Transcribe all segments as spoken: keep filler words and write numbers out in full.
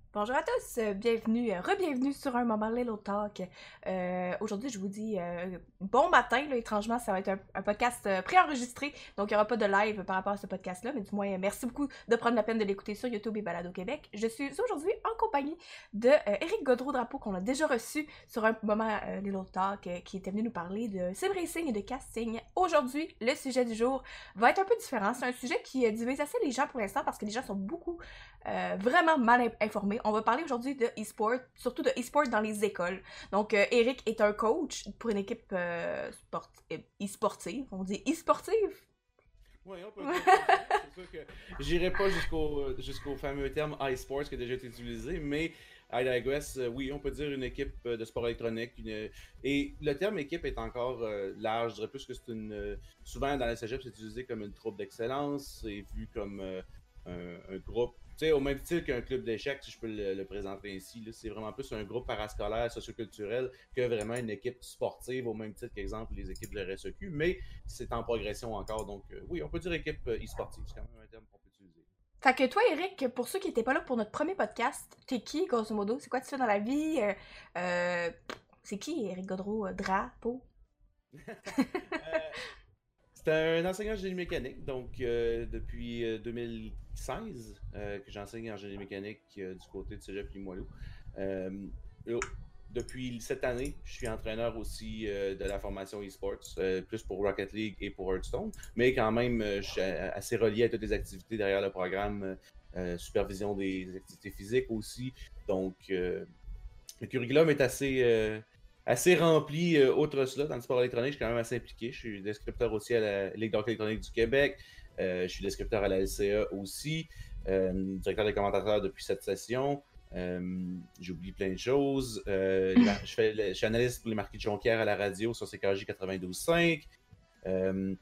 Bonjour à tous, euh, bienvenue, euh, re-bienvenue sur un moment Little Talk. Euh, aujourd'hui, je vous dis euh, bon matin, là, étrangement, ça va être un, un podcast euh, préenregistré, donc il n'y aura pas de live par rapport à ce podcast-là, mais du moins, euh, merci beaucoup de prendre la peine de l'écouter sur YouTube et Balado Québec. Je suis aujourd'hui en compagnie de euh, Éric Godreau-Drapeau, qu'on a déjà reçu sur un moment euh, Little Talk, euh, qui était venu nous parler de sim racing et de casting. Aujourd'hui, le sujet du jour va être un peu différent. C'est un sujet qui euh, divise assez les gens pour l'instant parce que les gens sont beaucoup euh, vraiment mal informés. On va parler aujourd'hui de e-sport, surtout de e-sport dans les écoles. Donc, euh, Eric est un coach pour une équipe euh, sport e-sportive. On dit e-sportive? Oui, on peut dire comme ça. C'est sûr que j'irai pas jusqu'au jusqu'au fameux terme iSports qui a déjà été utilisé, mais à I digress, euh, oui, on peut dire une équipe euh, de sport électronique. Une- Et le terme équipe est encore euh, large. Je dirais plus que c'est une. euh, Souvent dans la cégep, c'est utilisé comme une troupe d'excellence. C'est vu comme euh, un, un groupe. Tu sais, au même titre qu'un club d'échecs, si je peux le, le présenter ainsi, là, c'est vraiment plus un groupe parascolaire, socioculturel, que vraiment une équipe sportive, au même titre qu'exemple les équipes de la R S E Q. Mais c'est en progression encore. Donc, euh, oui, on peut dire équipe euh, e-sportive. C'est quand même un terme qu'on peut utiliser. Fait que toi, Eric, pour ceux qui n'étaient pas là pour notre premier podcast, t'es qui, grosso modo? C'est quoi tu fais dans la vie? Euh, euh, c'est qui, Eric Godreau? euh, Drapeau? Euh, c'est un enseignant en génie mécanique, donc euh, depuis euh, deux mille seize euh, que j'enseigne en génie mécanique euh, du côté de Cégep Limoilou. Euh, oh, Depuis cette année, je suis entraîneur aussi euh, de la formation e-sports, euh, plus pour Rocket League et pour Hearthstone, mais quand même, euh, je suis assez relié à toutes les activités derrière le programme, euh, supervision des activités physiques aussi. Donc, euh, le curriculum est assez, euh, assez rempli. Euh, outre cela, dans le sport électronique, je suis quand même assez impliqué. Je suis descripteur aussi à la Ligue d'hockey électronique du Québec. Euh, je suis descripteur à la L C A aussi. Euh, directeur des commentateurs depuis cette session. Euh, J'oublie plein de choses. Euh, je, fais, je suis analyste pour les marquis de Jonquière à la radio sur C K J quatre-vingt-douze cinq. Euh,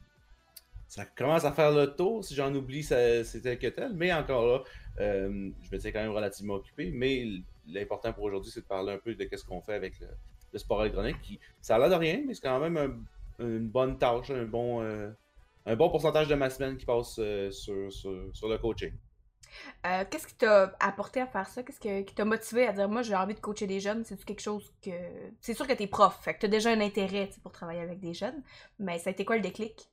Ça commence à faire le tour. Si j'en oublie, c'est tel que tel. Mais encore là, euh, je me tiens quand même relativement occupé. Mais l'important pour aujourd'hui, c'est de parler un peu de ce qu'on fait avec le, le sport électronique. Qui, ça a l'air de rien, mais c'est quand même un, une bonne tâche, un bon, euh, un bon pourcentage de ma semaine qui passe euh, sur, sur, sur, le coaching. Euh, qu'est-ce qui t'a apporté à faire ça? Qu'est-ce que- qui t'a motivé à dire, moi, j'ai envie de coacher des jeunes? C'est quelque chose que... C'est sûr que t'es prof, fait que t'as déjà un intérêt, tu sais, pour travailler avec des jeunes, mais ça a été quoi le déclic?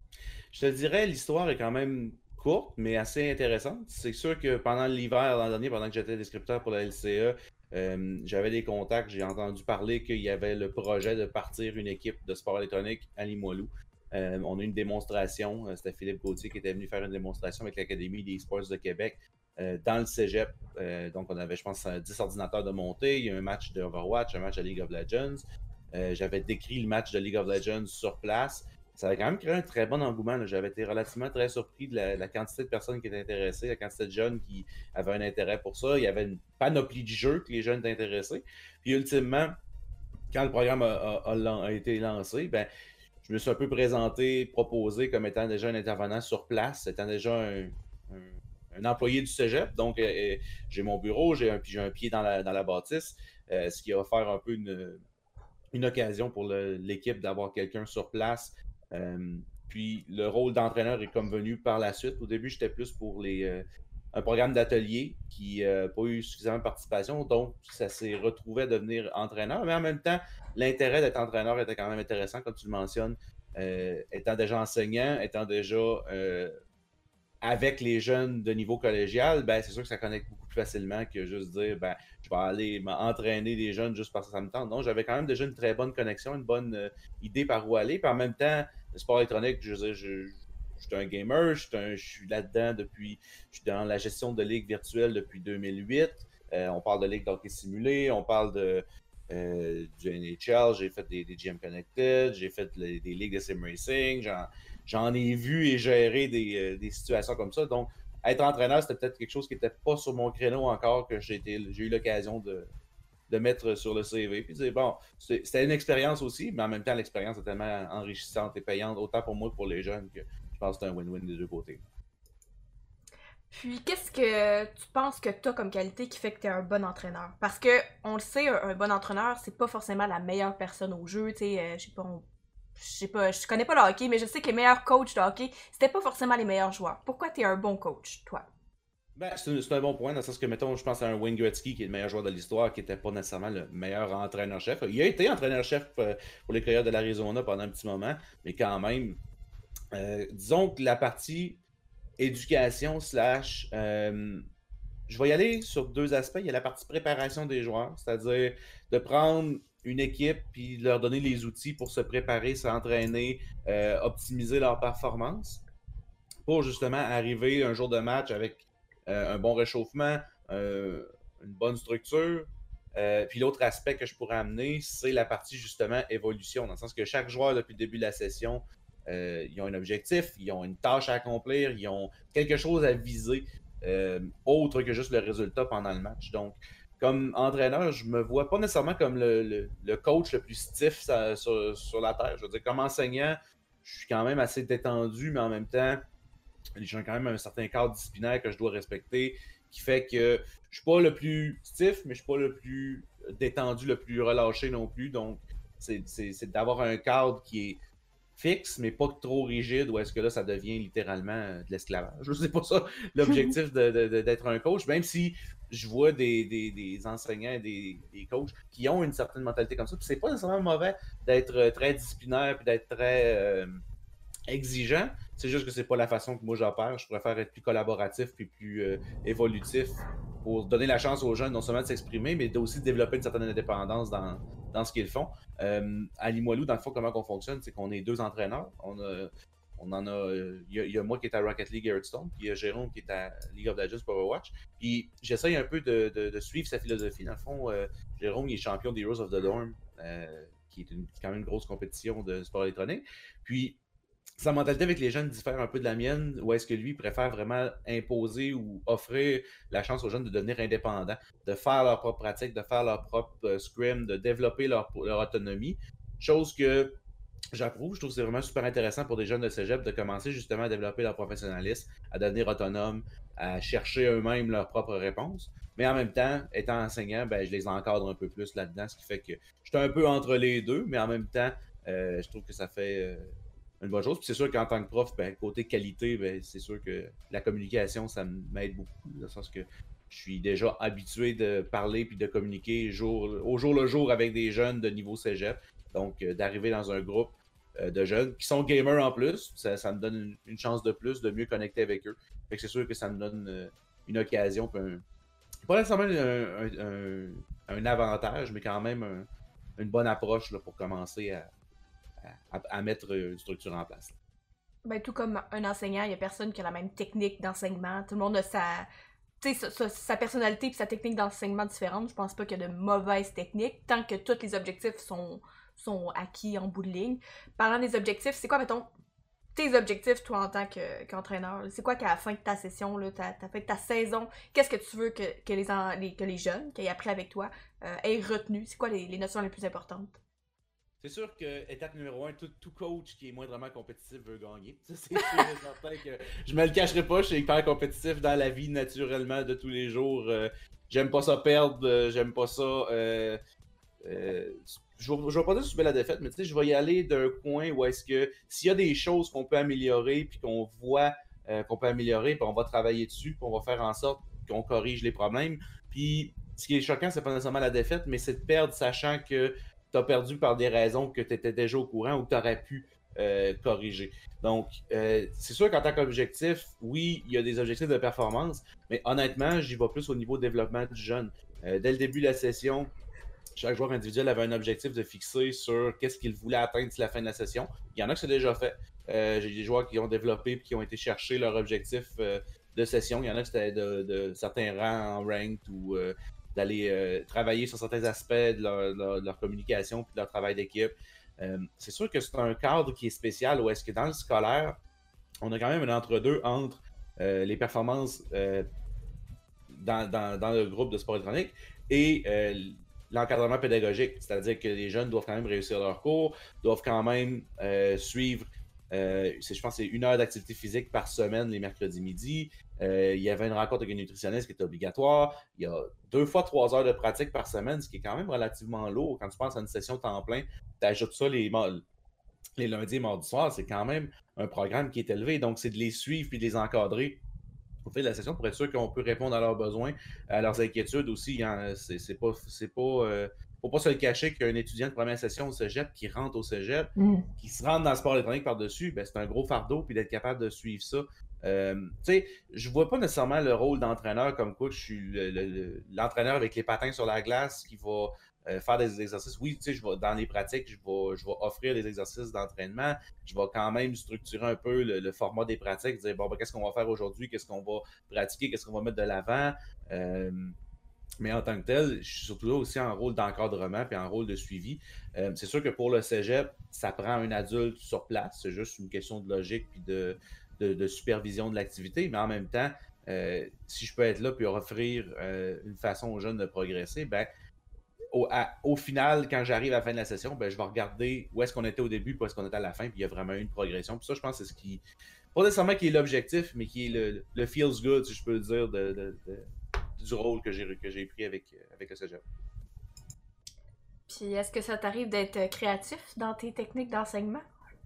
Je te dirais, l'histoire est quand même courte, mais assez intéressante. C'est sûr que pendant l'hiver l'an dernier, pendant que j'étais descripteur pour la L C A, euh, j'avais des contacts, j'ai entendu parler qu'il y avait le projet de partir une équipe de sport électronique à Limoilou. Euh, on a eu une démonstration, euh, c'était Philippe Gauthier qui était venu faire une démonstration avec l'Académie des sports de Québec euh, dans le cégep. Euh, donc, on avait, je pense, dix ordinateurs de montée. Il y a un match de Overwatch, un match de League of Legends. Euh, j'avais décrit le match de League of Legends sur place. Ça avait quand même créé un très bon engouement. J'avais été relativement très surpris de la, la, quantité de personnes qui étaient intéressées, la quantité de jeunes qui avaient un intérêt pour ça. Il y avait une panoplie de jeux que les jeunes étaient intéressés. Puis ultimement, quand le programme a, a, a, a été lancé, ben, je me suis un peu présenté, proposé comme étant déjà un intervenant sur place, étant déjà un, un, un employé du cégep. Donc, euh, j'ai mon bureau, j'ai un, un pied dans la, dans la bâtisse, euh, ce qui va faire un peu une, une occasion pour l'équipe d'avoir quelqu'un sur place. Euh, puis le rôle d'entraîneur est comme venu par la suite. Au début, j'étais plus pour les, euh, un programme d'atelier qui n'a euh, pas eu suffisamment de participation, donc ça s'est retrouvé à devenir entraîneur. Mais en même temps, l'intérêt d'être entraîneur était quand même intéressant, comme tu le mentionnes. Euh, étant déjà enseignant, étant déjà euh, avec les jeunes de niveau collégial, ben, c'est sûr que ça connecte beaucoup plus facilement que juste dire ben, je vais aller entraîner des jeunes juste parce que ça me tente. Non, j'avais quand même déjà une très bonne connexion, une bonne euh, idée par où aller. Puis en même temps, le sport électronique, je veux dire, je, je suis un gamer, je suis, un, je suis là-dedans depuis, je suis dans la gestion de ligues virtuelles depuis deux mille huit. Euh, on parle de ligues d'hockey simulé, on parle de, euh, du N H L, j'ai fait des, des G M Connected, j'ai fait des, des ligues de sim racing, genre, j'en ai vu et géré des, euh, des situations comme ça. Donc, être entraîneur, c'était peut-être quelque chose qui n'était pas sur mon créneau encore, que j'ai eu l'occasion de, de mettre sur le C V. Puis, dire, bon, c'était une expérience aussi, mais en même temps, l'expérience est tellement enrichissante et payante, autant pour moi que pour les jeunes, que je pense que c'est un win-win des deux côtés. Puis, qu'est-ce que tu penses que t'as comme qualité qui fait que t'es un bon entraîneur? Parce que, on le sait, un, un bon entraîneur, c'est pas forcément la meilleure personne au jeu, tu sais, euh, je sais pas, on- je sais pas, je connais pas le hockey, mais je sais que les meilleurs coachs de hockey, c'était pas forcément les meilleurs joueurs. Pourquoi t'es un bon coach, toi? Ben, c'est un, c'est un bon point, dans le sens que, mettons, je pense à un Wayne Gretzky, qui est le meilleur joueur de l'histoire, qui n'était pas nécessairement le meilleur entraîneur-chef. Il a été entraîneur-chef euh, pour les Coyotes de l'Arizona pendant un petit moment, mais quand même, euh, disons que la partie éducation slash... euh, je vais y aller sur deux aspects. Il y a la partie préparation des joueurs, c'est-à-dire de prendre une équipe puis de leur donner les outils pour se préparer, s'entraîner, euh, optimiser leur performance pour justement arriver un jour de match avec euh, un bon réchauffement, euh, une bonne structure. Euh, puis l'autre aspect que je pourrais amener, c'est la partie justement évolution, dans le sens que chaque joueur depuis le début de la session, euh, ils ont un objectif, ils ont une tâche à accomplir, ils ont quelque chose à viser, euh, autre que juste le résultat pendant le match. Donc, comme entraîneur, je me vois pas nécessairement comme le, le, le coach le plus stiff sur, sur, sur la terre. Je veux dire, comme enseignant, je suis quand même assez détendu, mais en même temps, j'ai quand même un certain cadre disciplinaire que je dois respecter, qui fait que je suis pas le plus stiff, mais je suis pas le plus détendu, le plus relâché non plus. Donc, c'est, c'est, c'est d'avoir un cadre qui est fixe, mais pas trop rigide, ou est-ce que là, ça devient littéralement de l'esclavage. Je sais pas ça, l'objectif de, de, de, d'être un coach, même si je vois des, des, des enseignants, des, des coachs qui ont une certaine mentalité comme ça. Puis c'est pas nécessairement mauvais d'être très disciplinaire, puis d'être très... Euh, exigeant. C'est juste que c'est pas la façon que moi j'opère. Je préfère être plus collaboratif puis plus euh, évolutif pour donner la chance aux jeunes non seulement de s'exprimer, mais aussi de développer une certaine indépendance dans, dans ce qu'ils font. Euh, à Limoilou, dans le fond, comment on fonctionne, c'est qu'on est deux entraîneurs. On a, on en a. Il euh, y, y, a moi qui est à Rocket League Hearthstone, puis il y a Jérôme qui est à League of Legends pour Overwatch. Puis j'essaye un peu de, de, de, suivre sa philosophie. Dans le fond, euh, Jérôme il est champion des Heroes of the Dorm, euh, qui est une, quand même une grosse compétition de sport électronique. Puis sa mentalité avec les jeunes diffère un peu de la mienne, ou est-ce que lui préfère vraiment imposer ou offrir la chance aux jeunes de devenir indépendants, de faire leur propre pratique, de faire leur propre euh, scrim, de développer leur, leur autonomie. Chose que j'approuve, je trouve que c'est vraiment super intéressant pour des jeunes de cégep de commencer justement à développer leur professionnalisme, à devenir autonomes, à chercher eux-mêmes leurs propres réponses. Mais en même temps, étant enseignant, ben, je les encadre un peu plus là-dedans, ce qui fait que je suis un peu entre les deux, mais en même temps, euh, je trouve que ça fait euh, une bonne chose. Puis c'est sûr qu'en tant que prof, ben, côté qualité, ben, c'est sûr que la communication, ça m'aide beaucoup. Dans le sens que je suis déjà habitué de parler puis de communiquer jour, au jour le jour avec des jeunes de niveau cégep. Donc, euh, d'arriver dans un groupe euh, de jeunes qui sont gamers en plus, ça, ça me donne une, une, chance de plus de mieux connecter avec eux. Fait que c'est sûr que ça me donne euh, une occasion, un, pas nécessairement un, un, un, un, avantage, mais quand même un, une bonne approche là, pour commencer à, à, à mettre une structure en place. Ben, tout comme un enseignant, il n'y a personne qui a la même technique d'enseignement. Tout le monde a sa, sa, sa, sa personnalité et sa technique d'enseignement différente. Je pense pas qu'il y a de mauvaises techniques tant que tous les objectifs sont, sont acquis en bout de ligne. Parlant des objectifs, c'est quoi, mettons, tes objectifs, toi, en tant que, qu'entraîneur? C'est quoi qu'à la fin de ta session, là, ta, ta fin de ta saison, qu'est-ce que tu veux que, que, les, les, que les jeunes qui aient appris avec toi euh, aient retenu? C'est quoi les, les notions les plus importantes? C'est sûr que étape numéro un, tout, tout coach qui est moindrement compétitif veut gagner. Ça, c'est sûr et certain que je me le cacherai pas, je suis hyper compétitif dans la vie naturellement de tous les jours. Euh, j'aime pas ça perdre, euh, j'aime pas ça. Euh, euh, je ne vais pas dire subir la défaite, mais tu sais, je vais y aller d'un coin où est-ce que s'il y a des choses qu'on peut améliorer, puis qu'on voit euh, qu'on peut améliorer, puis on va travailler dessus, puis on va faire en sorte qu'on corrige les problèmes. Puis ce qui est choquant, c'est pas nécessairement la défaite, mais c'est de perdre sachant que tu as perdu par des raisons que tu étais déjà au courant ou que tu aurais pu euh, corriger. Donc, euh, c'est sûr qu'en tant qu'objectif, oui, il y a des objectifs de performance, mais honnêtement, j'y vais plus au niveau développement du jeune. Euh, dès le début de la session, chaque joueur individuel avait un objectif de fixer sur qu'est-ce qu'il voulait atteindre d'ici la fin de la session. Il y en a que c'est déjà fait. Euh, j'ai des joueurs qui ont développé et qui ont été chercher leur objectif euh, de session. Il y en a que c'était de, de certains rangs en ranked ou euh, d'aller euh, travailler sur certains aspects de leur, de leur, de leur communication et de leur travail d'équipe. Euh, c'est sûr que c'est un cadre qui est spécial où est-ce que dans le scolaire, on a quand même un entre-deux entre euh, les performances euh, dans, dans, dans, le groupe de sport électronique et euh, l'encadrement pédagogique. C'est-à-dire que les jeunes doivent quand même réussir leur cours, doivent quand même euh, suivre, euh, je pense que c'est une heure d'activité physique par semaine les mercredis midi. Euh, il y avait une rencontre avec un nutritionniste qui était obligatoire. Il y a deux fois trois heures de pratique par semaine, ce qui est quand même relativement lourd. Quand tu penses à une session temps plein, tu ajoutes ça les, les lundis et mardis soirs, c'est quand même un programme qui est élevé. Donc, c'est de les suivre puis de les encadrer au fil de la session pour être sûr qu'on peut répondre à leurs besoins, à leurs inquiétudes aussi. Hein. C'est c'est pas, c'est pas, euh, faut pas se le cacher qu'un étudiant de première session au cégep qui rentre au cégep, Mm. qui se rentre dans le sport électronique par-dessus, ben, c'est un gros fardeau, puis d'être capable de suivre ça. Euh, tu sais, je vois pas nécessairement le rôle d'entraîneur comme quoi je suis le- le- le- l'entraîneur avec les patins sur la glace qui va euh, faire des exercices. Oui, tu sais, je vais dans les pratiques, je vais, je vais offrir des exercices d'entraînement. Je vais quand même structurer un peu le, le format des pratiques, dire bon, ben, qu'est-ce qu'on va faire aujourd'hui, qu'est-ce qu'on va pratiquer, qu'est-ce qu'on va mettre de l'avant. Euh, mais en tant que tel, je suis surtout là aussi en rôle d'encadrement puis en rôle de suivi. Euh, c'est sûr que pour le cégep, ça prend un adulte sur place. C'est juste une question de logique puis de, de, de supervision de l'activité. Mais en même temps, euh, si je peux être là puis offrir euh, une façon aux jeunes de progresser, ben, au, à- au final, quand j'arrive à la fin de la session, ben, je vais regarder où est-ce qu'on était au début, puis où est-ce qu'on était à la fin, puis il y a vraiment eu une progression. Puis ça, je pense que c'est ce qui, pas nécessairement qui est l'objectif, mais qui est le, le feels good, si je peux le dire, de, de- de- du rôle que j'ai que j'ai pris avec, avec le cégep. Puis est-ce que ça t'arrive d'être créatif dans tes techniques d'enseignement?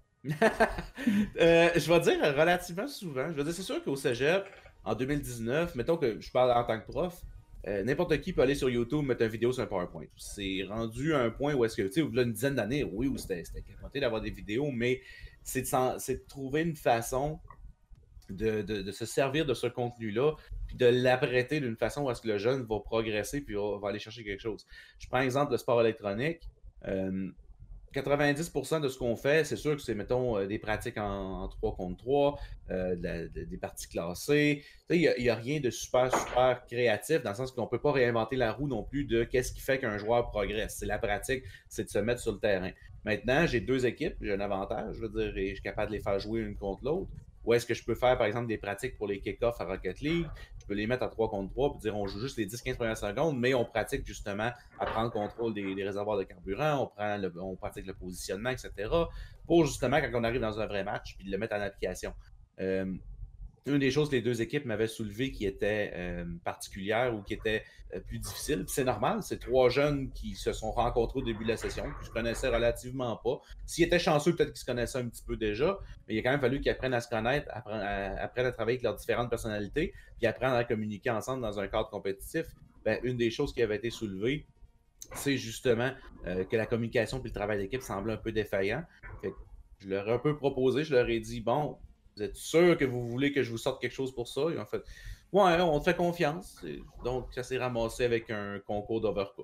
Euh, je vais dire relativement souvent. Je vais dire, c'est sûr qu'au cégep, en deux mille dix-neuf, mettons que je parle en tant que prof, euh, n'importe qui peut aller sur YouTube, mettre une vidéo sur un PowerPoint. C'est rendu à un point où est-ce que, tu sais, il y a une dizaine d'années, oui, où c'était c'était capoté d'avoir des vidéos, mais c'est de, s'en- c'est de trouver une façon de, de- de se servir de ce contenu-là, puis de l'apprêter d'une façon où est-ce que le jeune va progresser, puis va, va aller chercher quelque chose. Je prends exemple le sport électronique. Euh, quatre-vingt-dix pour cent de ce qu'on fait, c'est sûr que c'est, mettons, euh, des pratiques en, en trois contre trois, euh, de la- de- des parties classées. Tu sais, il n'y a, il y a rien de super, super créatif, dans le sens qu'on ne peut pas réinventer la roue non plus de qu'est-ce qui fait qu'un joueur progresse. C'est la pratique, c'est de se mettre sur le terrain. Maintenant, j'ai deux équipes, j'ai un avantage, je veux dire, et je suis capable de les faire jouer une contre l'autre. Ou est-ce que je peux faire, par exemple, des pratiques pour les kick-offs à Rocket League? Je peux les mettre à trois contre trois, puis dire on joue juste les dix quinze premières secondes, mais on pratique justement à prendre contrôle des, des réservoirs de carburant, on, prend le- on pratique le positionnement, et cetera, pour justement, quand on arrive dans un vrai match, puis de le mettre en application. Euh, une des choses que les deux équipes m'avaient soulevé qui était euh, particulière ou qui était euh, plus difficile. C'est normal, c'est trois jeunes qui se sont rencontrés au début de la session, qui se connaissaient relativement pas. S'ils étaient chanceux, peut-être qu'ils se connaissaient un petit peu déjà, mais il a quand même fallu qu'ils apprennent à se connaître, apprennent à, apprennent à travailler avec leurs différentes personnalités, puis apprennent à communiquer ensemble dans un cadre compétitif. Ben, une des choses qui avait été soulevée, c'est justement euh, que la communication et le travail d'équipe semblait un peu défaillant. Fait que je leur ai un peu proposé, je leur ai dit, bon, vous êtes sûr que vous voulez que je vous sorte quelque chose pour ça? Ils ont fait, ouais, on te fait confiance. Et donc, ça s'est ramassé avec un concours d'Overcooked.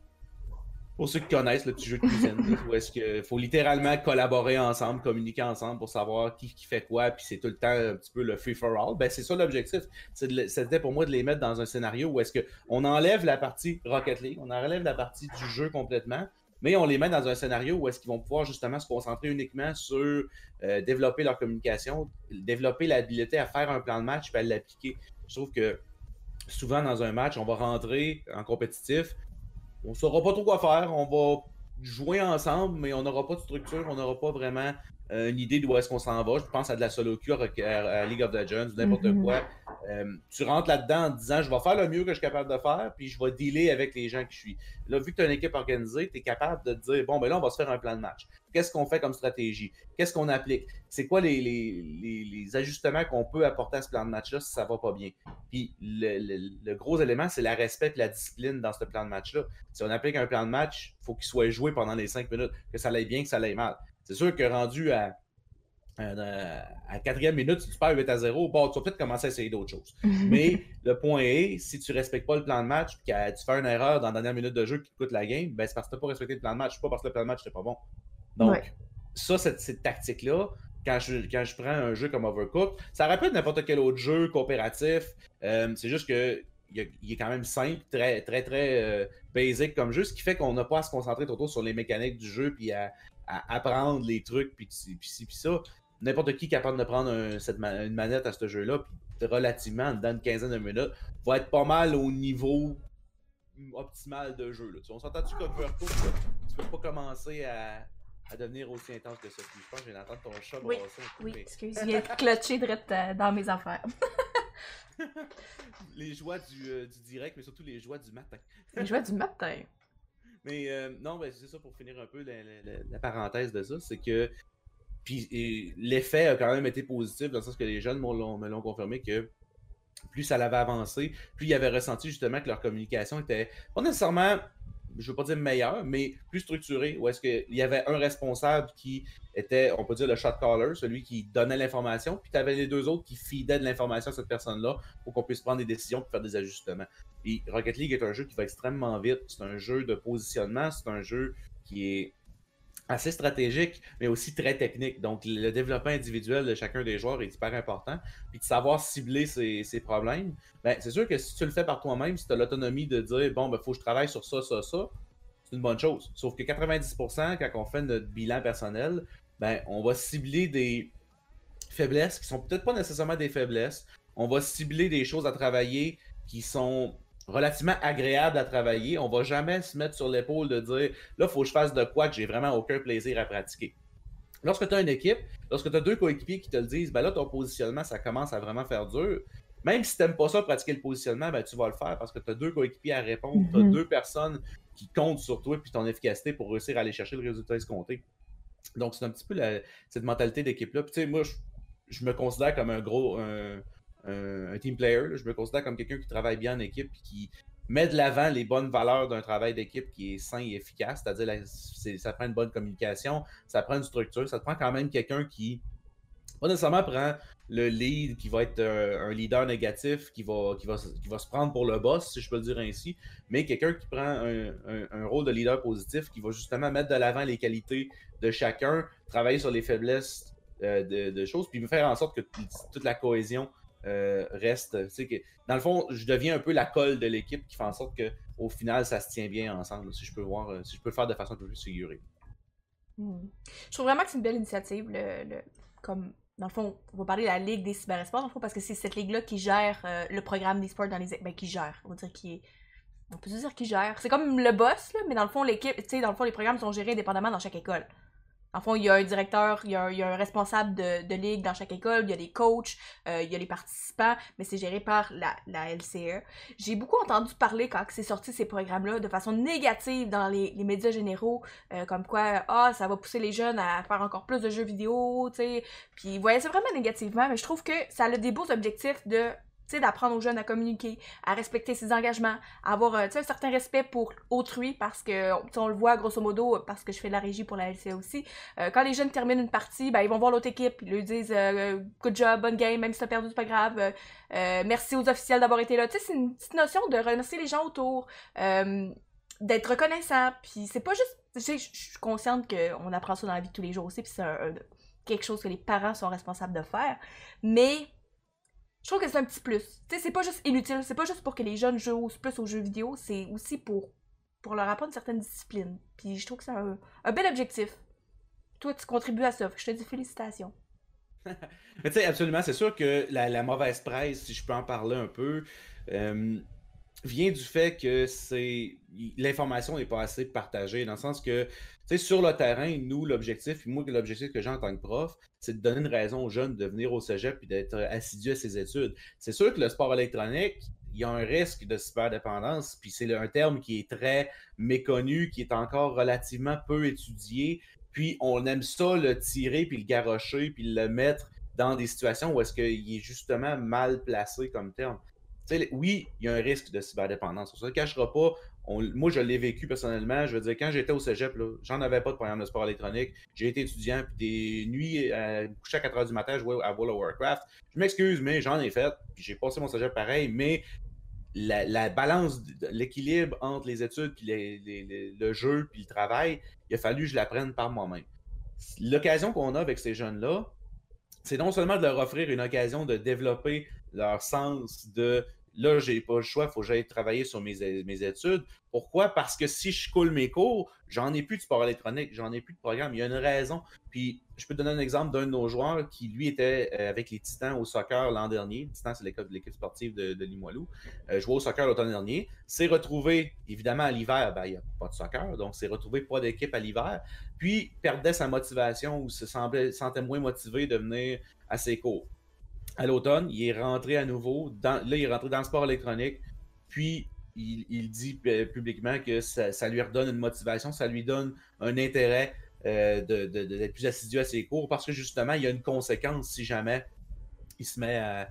Pour ceux qui connaissent le petit jeu de cuisine, là, où est-ce qu'il faut littéralement collaborer ensemble, communiquer ensemble pour savoir qui, qui fait quoi, puis c'est tout le temps un petit peu le free for all, ben c'est ça l'objectif. C'était pour moi de les mettre dans un scénario où est-ce qu'on enlève la partie Rocket League, on enlève la partie du jeu complètement, mais on les met dans un scénario où est-ce qu'ils vont pouvoir justement se concentrer uniquement sur euh, développer leur communication, développer l'habileté à faire un plan de match et à l'appliquer. Je trouve que souvent dans un match, on va rentrer en compétitif, on ne saura pas trop quoi faire, on va jouer ensemble, mais on n'aura pas de structure, on n'aura pas vraiment euh, une idée d'où est-ce qu'on s'en va. Je pense à de la solo queue, à, à League of Legends, n'importe Mhm. quoi. Euh, tu rentres là-dedans en disant je vais faire le mieux que je suis capable de faire, puis je vais dealer avec les gens que je suis. Là, vu que tu as une équipe organisée, tu es capable de te dire bon, ben là, on va se faire un plan de match. Qu'est-ce qu'on fait comme stratégie? Qu'est-ce qu'on applique? C'est quoi les, les, les, les ajustements qu'on peut apporter à ce plan de match-là si ça va pas bien? Puis le, le, le gros élément, c'est la respect et la discipline dans ce plan de match-là. Si on applique un plan de match, il faut qu'il soit joué pendant les cinq minutes, que ça aille bien, que ça aille mal. C'est sûr que rendu à à quatrième minute, si tu perds huit à zéro, bon, tu vas peut-être commencer à essayer d'autres choses. Mais le point est, si tu ne respectes pas le plan de match et que tu fais une erreur dans la dernière minute de jeu qui te coûte la game, ben c'est parce que tu n'as pas respecté le plan de match, pas parce que le plan de match n'était pas bon. Donc, ouais. ça, cette, cette tactique-là, quand je, quand je prends un jeu comme Overcooked, ça rappelle n'importe quel autre jeu coopératif. Euh, c'est juste que il, il est quand même simple, très, très, très euh, basic comme jeu, ce qui fait qu'on n'a pas à se concentrer trop sur les mécaniques du jeu puis à, à apprendre les trucs puis ci, puis ça. N'importe qui capable de prendre un, cette, une manette à ce jeu-là, puis relativement, dans une quinzaine de minutes, va être pas mal au niveau optimal de jeu. Là. Tu, on s'entend-tu qu'Overcooked, tu peux pas commencer à, à devenir aussi intense que ça. Puis je pense que j'ai l'entendre ton chat oui, brasser. Oui, mais... excuse, il est clutché direct dans mes affaires. Les joies du, euh, du direct, mais surtout les joies du matin. Les joies du matin. Mais euh, non, ben, c'est ça pour finir un peu la, la, la parenthèse de ça, c'est que puis l'effet a quand même été positif dans le sens que les jeunes me l'ont confirmé que plus ça l'avait avancé, plus ils avaient ressenti justement que leur communication était pas nécessairement, je veux pas dire meilleure, mais plus structurée, où est-ce qu'il y avait un responsable qui était, on peut dire, le shot caller, celui qui donnait l'information, puis tu avais les deux autres qui feedaient de l'information à cette personne-là pour qu'on puisse prendre des décisions et faire des ajustements. Et Rocket League est un jeu qui va extrêmement vite, c'est un jeu de positionnement, c'est un jeu qui est assez stratégique, mais aussi très technique. Donc, le développement individuel de chacun des joueurs est hyper important. Puis de savoir cibler ses, ses problèmes, ben, c'est sûr que si tu le fais par toi-même, si tu as l'autonomie de dire, bon, il ben, faut que je travaille sur ça, ça, ça, c'est une bonne chose. Sauf que quatre-vingt-dix pour cent, quand on fait notre bilan personnel, ben, on va cibler des faiblesses qui sont peut-être pas nécessairement des faiblesses. On va cibler des choses à travailler qui sont relativement agréable à travailler. On va jamais se mettre sur l'épaule de dire là, il faut que je fasse de quoi que j'ai vraiment aucun plaisir à pratiquer. Lorsque tu as une équipe, lorsque tu as deux coéquipiers qui te le disent, ben là, ton positionnement, ça commence à vraiment faire dur. Même si tu n'aimes pas ça, pratiquer le positionnement, ben, tu vas le faire parce que tu as deux coéquipiers à répondre, tu as Mhm. deux personnes qui comptent sur toi et ton efficacité pour réussir à aller chercher le résultat escompté. Donc, c'est un petit peu la- cette mentalité d'équipe-là. Puis, tu sais, moi, je, je me considère comme un gros un, un- un team player. là. Je me considère comme quelqu'un qui travaille bien en équipe et qui met de l'avant les bonnes valeurs d'un travail d'équipe qui est sain et efficace. C'est-à-dire, la- c'est- ça prend une bonne communication, ça prend une structure, ça te prend quand même quelqu'un qui, pas nécessairement prend le lead, qui va être euh, un leader négatif, qui va, qui, va, qui va se prendre pour le boss, si je peux le dire ainsi, mais quelqu'un qui prend un, un- un rôle de leader positif, qui va justement mettre de l'avant les qualités de chacun, travailler sur les faiblesses euh, de, de choses, puis faire en sorte que t- toute la cohésion euh, reste. Tu sais, que, dans le fond, je deviens un peu la colle de l'équipe qui fait en sorte qu'au final, ça se tient bien ensemble, si je peux voir, euh, si je peux le faire de façon un peu plus figurée. Hmm. Je trouve vraiment que c'est une belle initiative, le, le- comme, dans le fond, on va parler de la Ligue des cyberesports, dans le fond, parce que c'est cette ligue-là qui gère euh, le programme des sports dans les... Ben, qui gère, on va dire qui est... On peut se dire qui gère. C'est comme le boss, là, mais dans le fond, l'équipe, tu sais, dans le fond, les programmes sont gérés indépendamment dans chaque école. En fond, il y a un directeur, il y a un, il y a un responsable de, de ligue dans chaque école, il y a des coachs, euh, il y a les participants, mais c'est géré par la, la L C E. J'ai beaucoup entendu parler quand c'est sorti ces programmes-là de façon négative dans les, les médias généraux, euh, comme quoi, ah, ça va pousser les jeunes à faire encore plus de jeux vidéo, tu sais. Puis, ouais, c'est vraiment négativement, mais je trouve que ça a des beaux objectifs de tu sais, d'apprendre aux jeunes à communiquer, à respecter ses engagements, à avoir euh, tu sais, un certain respect pour autrui, parce que, tu sais, on le voit grosso modo, parce que je fais de la régie pour la L C A aussi, euh, quand les jeunes terminent une partie, ben, ils vont voir l'autre équipe, ils lui disent euh, good job, bonne game, même si t'as perdu, c'est pas grave, euh, euh, merci aux officiels d'avoir été là. Tu sais, c'est une petite notion de remercier les gens autour, euh, d'être reconnaissant, puis c'est pas juste, tu sais, je suis consciente qu'on apprend ça dans la vie de tous les jours aussi, puis c'est un, un, quelque chose que les parents sont responsables de faire, mais je trouve que c'est un petit plus. Tu sais, c'est pas juste inutile, c'est pas juste pour que les jeunes jouent plus aux jeux vidéo, c'est aussi pour, pour leur apprendre certaines disciplines. Puis je trouve que c'est un, un bel objectif. Toi, tu contribues à ça, je te dis félicitations. Mais tu sais, absolument, c'est sûr que la, la mauvaise presse, si je peux en parler un peu, euh, vient du fait que c'est l'information n'est pas assez partagée, dans le sens que, tu sais, sur le terrain, nous, l'objectif, moi, l'objectif que j'ai en tant que prof, c'est de donner une raison aux jeunes de venir au cégep et d'être assidus à ses études. C'est sûr que le sport électronique, il y a un risque de cyberdépendance, puis c'est un terme qui est très méconnu, qui est encore relativement peu étudié, puis on aime ça le tirer, puis le garrocher, puis le mettre dans des situations où est-ce qu'il est justement mal placé comme terme. Tu sais, oui, il y a un risque de cyberdépendance. On ne se le cachera pas. On- moi, je l'ai vécu personnellement. Je veux dire, quand j'étais au cégep, là, j'en avais pas de programme de sport électronique. J'ai été étudiant, puis des nuits, à me coucher à quatre heures du matin, je jouais à World of Warcraft. Je m'excuse, mais j'en ai fait. Puis j'ai passé mon cégep pareil, mais la, la balance, l'équilibre entre les études, puis les- les- les- le jeu, puis le travail, il a fallu que je l'apprenne par moi-même. L'occasion qu'on a avec ces jeunes-là, c'est non seulement de leur offrir une occasion de développer leur sens de là, j'ai pas le choix, il faut que j'aille travailler sur mes, mes études. Pourquoi? Parce que si je coule mes cours, j'en ai plus de sport électronique, j'en ai plus de programme. Il y a une raison. Puis, je peux te donner un exemple d'un de nos joueurs qui, lui, était euh, avec les Titans au soccer l'an dernier. Titans, c'est l'équipe sportive de, de Limoilou. Euh, jouait au soccer l'automne dernier. S'est retrouvé, évidemment, à l'hiver, ben, il n'y a pas de soccer, donc s'est retrouvé pas d'équipe à l'hiver. Puis, perdait sa motivation ou se semblait, sentait moins motivé de venir à ses cours. À l'automne, il est rentré à nouveau. Dans, là, il est rentré dans le sport électronique. Puis, il, il dit euh, publiquement que ça, ça lui redonne une motivation, ça lui donne un intérêt euh, de, de, d'être plus assidu à ses cours parce que justement, il y a une conséquence si jamais il se met à,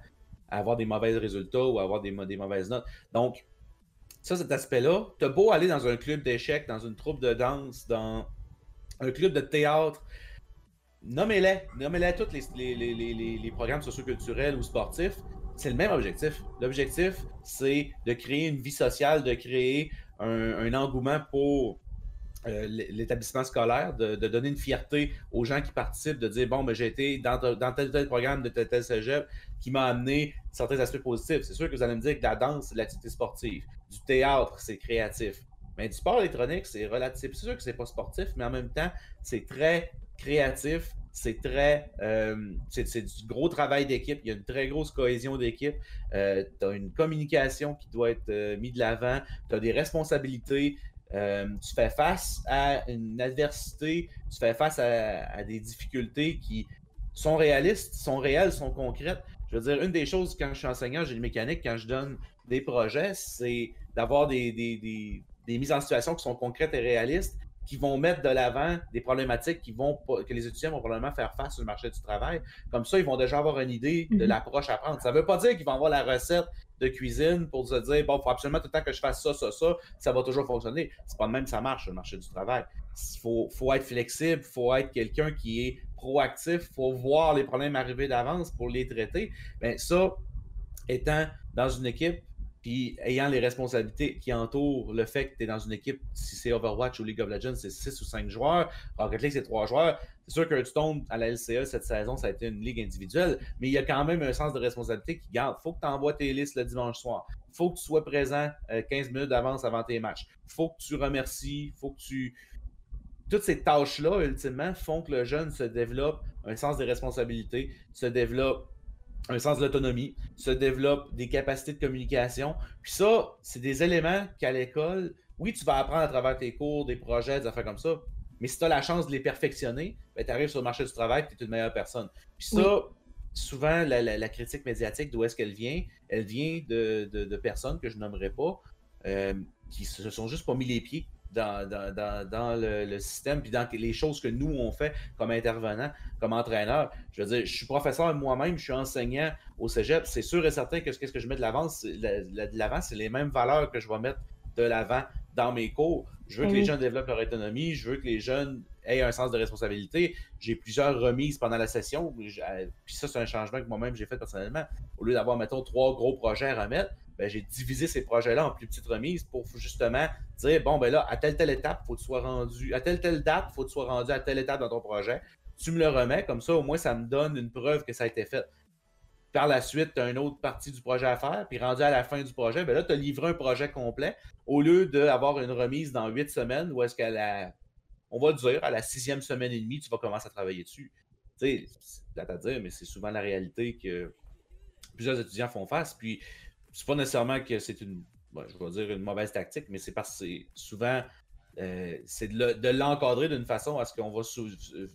à avoir des mauvais résultats ou à avoir des, des mauvaises notes. Donc, ça, cet aspect-là, t'as beau aller dans un club d'échecs, dans une troupe de danse, dans un club de théâtre, nommez-les, nommez-les tous les, les, les, les, les programmes socioculturels ou sportifs, c'est le même objectif. L'objectif, c'est de créer une vie sociale, de créer un, un engouement pour euh, l'établissement scolaire, de, de donner une fierté aux gens qui participent, de dire, bon, ben, j'ai été dans, dans tel tel programme de tel tel cégep qui m'a amené certains aspects positifs. C'est sûr que vous allez me dire que la danse, c'est de l'activité sportive. Du théâtre, c'est créatif. Mais du sport électronique, c'est relatif. C'est sûr que c'est pas sportif, mais en même temps, c'est très créatif. C'est très. Euh, c'est du gros travail d'équipe. Il y a une très grosse cohésion d'équipe. Euh, tu as une communication qui doit être euh, mise de l'avant. Tu as des responsabilités. Euh, tu fais face à une adversité. Tu fais face à, à des difficultés qui sont réalistes, sont réelles, sont concrètes. Je veux dire, une des choses quand je suis enseignant, j'ai une mécanique, quand je donne des projets, c'est d'avoir des, des, des, des mises en situation qui sont concrètes et réalistes, qui vont mettre de l'avant des problématiques qui vont, que les étudiants vont probablement faire face sur le marché du travail. Comme ça, ils vont déjà avoir une idée de l'approche à prendre. Ça ne veut pas dire qu'ils vont avoir la recette de cuisine pour se dire, bon, il faut absolument tout le temps que je fasse ça, ça, ça, ça va toujours fonctionner. C'est pas de même que ça marche sur le marché du travail. Il faut, faut être flexible, il faut être quelqu'un qui est proactif, il faut voir les problèmes arriver d'avance pour les traiter. Bien, ça, étant dans une équipe, puis ayant les responsabilités qui entourent le fait que tu es dans une équipe, si c'est Overwatch ou League of Legends, c'est six ou cinq joueurs, Rocket League, c'est trois joueurs. C'est sûr que Hearthstone, à la L C A, cette saison, ça a été une ligue individuelle, mais il y a quand même un sens de responsabilité qui garde. Il faut que tu envoies tes listes le dimanche soir. Il faut que tu sois présent quinze minutes d'avance avant tes matchs. Il faut que tu remercies, il faut que tu... Toutes ces tâches-là, ultimement, font que le jeune se développe un sens des responsabilités, se développe un sens de l'autonomie, se développe des capacités de communication. Puis ça, c'est des éléments qu'à l'école, oui, tu vas apprendre à travers tes cours, des projets, des affaires comme ça, mais si tu as la chance de les perfectionner, ben, tu arrives sur le marché du travail et tu es une meilleure personne. Puis ça, oui. Souvent, la, la, la critique médiatique, d'où est-ce qu'elle vient? Elle vient de, de, de personnes que je nommerai pas, euh, qui se sont juste pas mis les pieds dans, dans, dans, dans le, le système, puis dans les choses que nous, on fait comme intervenants, comme entraîneurs. Je veux dire, je suis professeur moi-même, je suis enseignant au cégep. C'est sûr et certain que ce que je mets de l'avant, de l'avant, c'est les mêmes valeurs que je vais mettre de l'avant dans mes cours. Je veux que oui. les jeunes développent leur autonomie, je veux que les jeunes aient un sens de responsabilité. J'ai plusieurs remises pendant la session, puis ça, c'est un changement que moi-même j'ai fait personnellement. Au lieu d'avoir, mettons, trois gros projets à remettre, ben, j'ai divisé ces projets-là en plus petites remises pour justement dire, bon, ben là, à telle, telle étape, il faut que tu sois rendu, à telle, telle date, il faut que tu sois rendu à telle étape dans ton projet. Tu me le remets, comme ça, au moins, ça me donne une preuve que ça a été fait. Par la suite, tu as une autre partie du projet à faire, puis rendu à la fin du projet, ben là, tu as livré un projet complet au lieu d'avoir une remise dans huit semaines où est-ce qu'à la, on va dire, à la sixième semaine et demie, tu vas commencer à travailler dessus. Tu sais, c'est plate à dire, mais c'est souvent la réalité que plusieurs étudiants font face. Puis, c'est pas nécessairement que c'est une, bon, je vais dire une mauvaise tactique, mais c'est parce que c'est souvent, euh, c'est de l'encadrer d'une façon à ce qu'on va sou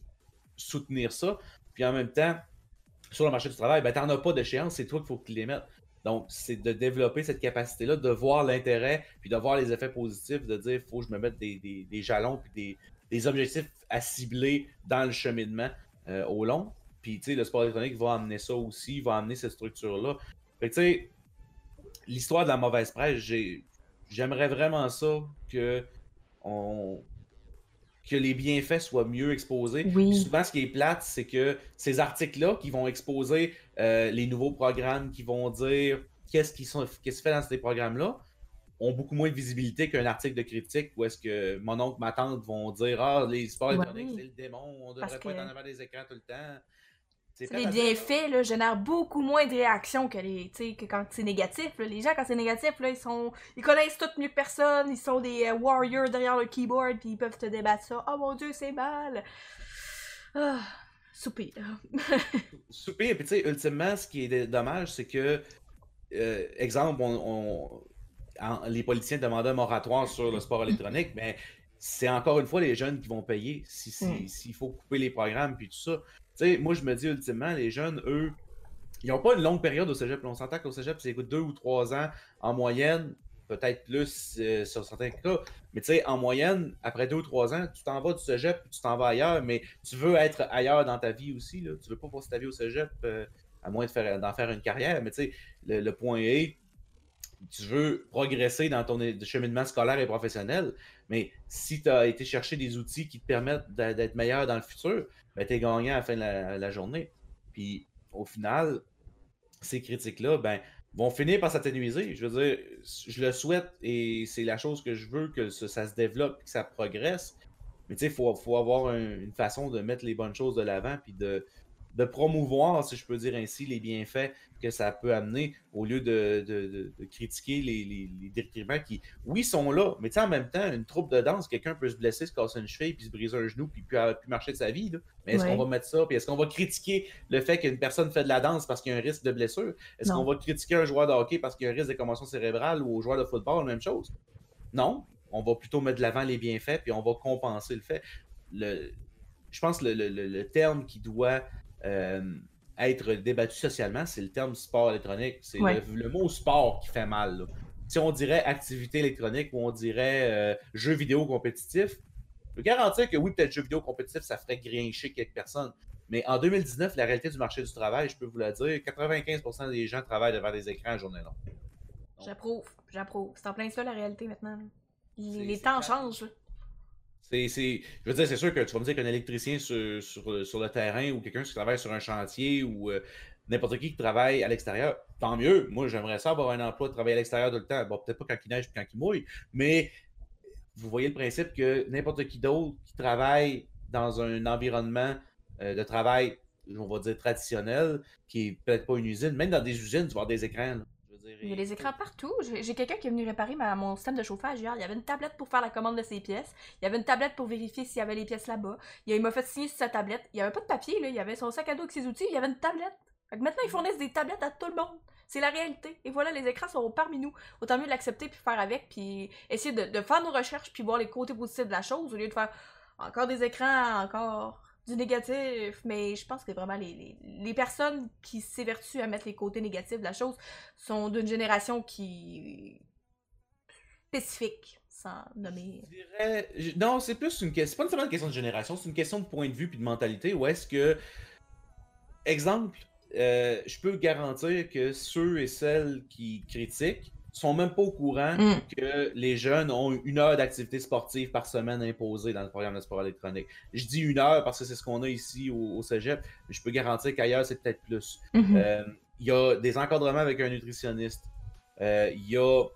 soutenir ça. Puis en même temps, sur le marché du travail, ben, tu n'en as pas d'échéance, c'est toi qu'il faut que tu les mettes. Donc, c'est de développer cette capacité-là, de voir l'intérêt, puis de voir les effets positifs, de dire, il faut que je me mette des, des, des jalons, puis des, des objectifs à cibler dans le cheminement euh, au long. Puis, tu sais, le sport électronique va amener ça aussi, va amener cette structure-là. Fait que, tu sais, l'histoire de la mauvaise presse, j'aimerais vraiment ça que, on, que les bienfaits soient mieux exposés. Oui. Puis souvent, ce qui est plate, c'est que ces articles-là qui vont exposer euh, les nouveaux programmes, qui vont dire qu'est-ce qui, qu qui se fait dans ces programmes-là, ont beaucoup moins de visibilité qu'un article de critique où est-ce que mon oncle, ma tante vont dire « Ah, les sports électroniques, ouais. c'est le démon, on devrait Parce pas que... être en avant des écrans tout le temps. » Les bienfaits là, génèrent beaucoup moins de réactions que, les, que quand c'est négatif. Là. Les gens, quand c'est négatif, là, ils sont ils connaissent tout mieux que personne. Ils sont des uh, warriors derrière le keyboard puis ils peuvent te débattre ça. « Oh mon Dieu, c'est mal! Ah, » Soupir. Soupir. Puis tu sais, ultimement, ce qui est dommage, c'est que, euh, exemple, on, on, en, les politiciens demandaient un moratoire sur le sport électronique, mais c'est encore une fois les jeunes qui vont payer s'il si, mm. si, faut couper les programmes puis tout ça. Tu sais, moi, je me dis ultimement, les jeunes, eux, ils n'ont pas une longue période au cégep. On s'entend qu'au cégep, c'est deux ou trois ans en moyenne, peut-être plus euh, sur certains cas. Mais tu sais, en moyenne, après deux ou trois ans, tu t'en vas du cégep, tu t'en vas ailleurs, mais tu veux être ailleurs dans ta vie aussi. Là. Tu veux pas passer ta vie au cégep euh, à moins de faire, d'en faire une carrière. Mais tu sais, le, le point est, tu veux progresser dans ton é- cheminement scolaire et professionnel, mais si tu as été chercher des outils qui te permettent d'a- d'être meilleur dans le futur, ben, tu es gagnant à la fin de la, la journée. Puis au final, ces critiques-là, ben, vont finir par s'atténuiser. Je veux dire, je le souhaite et c'est la chose que je veux que ça, ça se développe, que ça progresse. Mais tu sais, il faut, faut avoir un- une façon de mettre les bonnes choses de l'avant puis de, de promouvoir, si je peux dire ainsi, les bienfaits que ça peut amener au lieu de, de- de- de critiquer les, les, les détriments qui, oui, sont là. Mais tu sais, en même temps, une troupe de danse, quelqu'un peut se blesser, se casser une cheville, puis se briser un genou, puis plus, plus marcher de sa vie, là. Mais est-ce qu'on va Ouais. mettre ça, puis est-ce qu'on va critiquer le fait qu'une personne fait de la danse parce qu'il y a un risque de blessure? Est-ce qu'on Non. va critiquer un joueur de hockey parce qu'il y a un risque de commotion cérébrale ou au joueur de football, la même chose? Non. On va plutôt mettre de l'avant les bienfaits, puis on va compenser le fait. Le, je pense que le, le- le- le terme qui doit euh, être débattu socialement, c'est le terme sport électronique. C'est le, Ouais. le mot sport qui fait mal, là. Si on dirait activité électronique ou on dirait euh, jeu vidéo compétitif, je peux garantir que oui, peut-être jeu vidéo compétitif, ça ferait grincher quelques personnes. Mais en deux mille dix-neuf, la réalité du marché du travail, je peux vous la dire, quatre-vingt-quinze pour cent des gens travaillent devant des écrans à journée longue. Donc, J'approuve. J'approuve. C'est en plein ça la réalité maintenant. Les, c'est les c'est temps plate. changent. Là. C'est, c'est- je veux dire, c'est sûr que tu vas me dire qu'un électricien sur, sur, sur le terrain ou quelqu'un qui travaille sur un chantier ou euh, n'importe qui qui travaille à l'extérieur, tant mieux. Moi, j'aimerais ça avoir un emploi de travailler à l'extérieur tout le temps. Bon, peut-être pas quand il neige et quand il mouille, mais vous voyez le principe que n'importe qui d'autre qui travaille dans un environnement euh, de travail, on va dire traditionnel, qui est peut-être pas une usine, même dans des usines, tu vas avoir des écrans. Là. Je veux dire, Il y a et des écrans partout. J'ai j'ai quelqu'un qui est venu réparer ma- mon système de chauffage hier. Il y avait une tablette pour faire la commande de ses pièces. Il y avait une tablette pour vérifier s'il y avait les pièces là-bas. Il, il m'a fait signer sur sa tablette. Il n'y avait pas de papier, là. Il y avait son sac à dos avec ses outils. Il y avait une tablette. Fait que maintenant, ils fournissent des tablettes à tout le monde. C'est la réalité. Et voilà, les écrans sont parmi nous. Autant mieux l'accepter puis faire avec, puis essayer de, de faire nos recherches puis voir les côtés positifs de la chose au lieu de faire encore des écrans, encore du négatif. Mais je pense que vraiment les, les, les personnes qui s'évertuent à mettre les côtés négatifs de la chose sont d'une génération qui spécifique, sans nommer. Je dirais- je- Non, c'est plus une question. C'est pas nécessairement une question de génération, c'est une question de point de vue puis de mentalité. Où est-ce que, exemple, euh, je peux garantir que ceux et celles qui critiquent sont même pas au courant Mm. que les jeunes ont une heure d'activité sportive par semaine imposée dans le programme de sport électronique. Je dis une heure parce que c'est ce qu'on a ici au, au cégep, mais je peux garantir qu'ailleurs, c'est peut-être plus. Mhm. Euh, Il y a des encadrements avec un nutritionniste. Euh, Il y a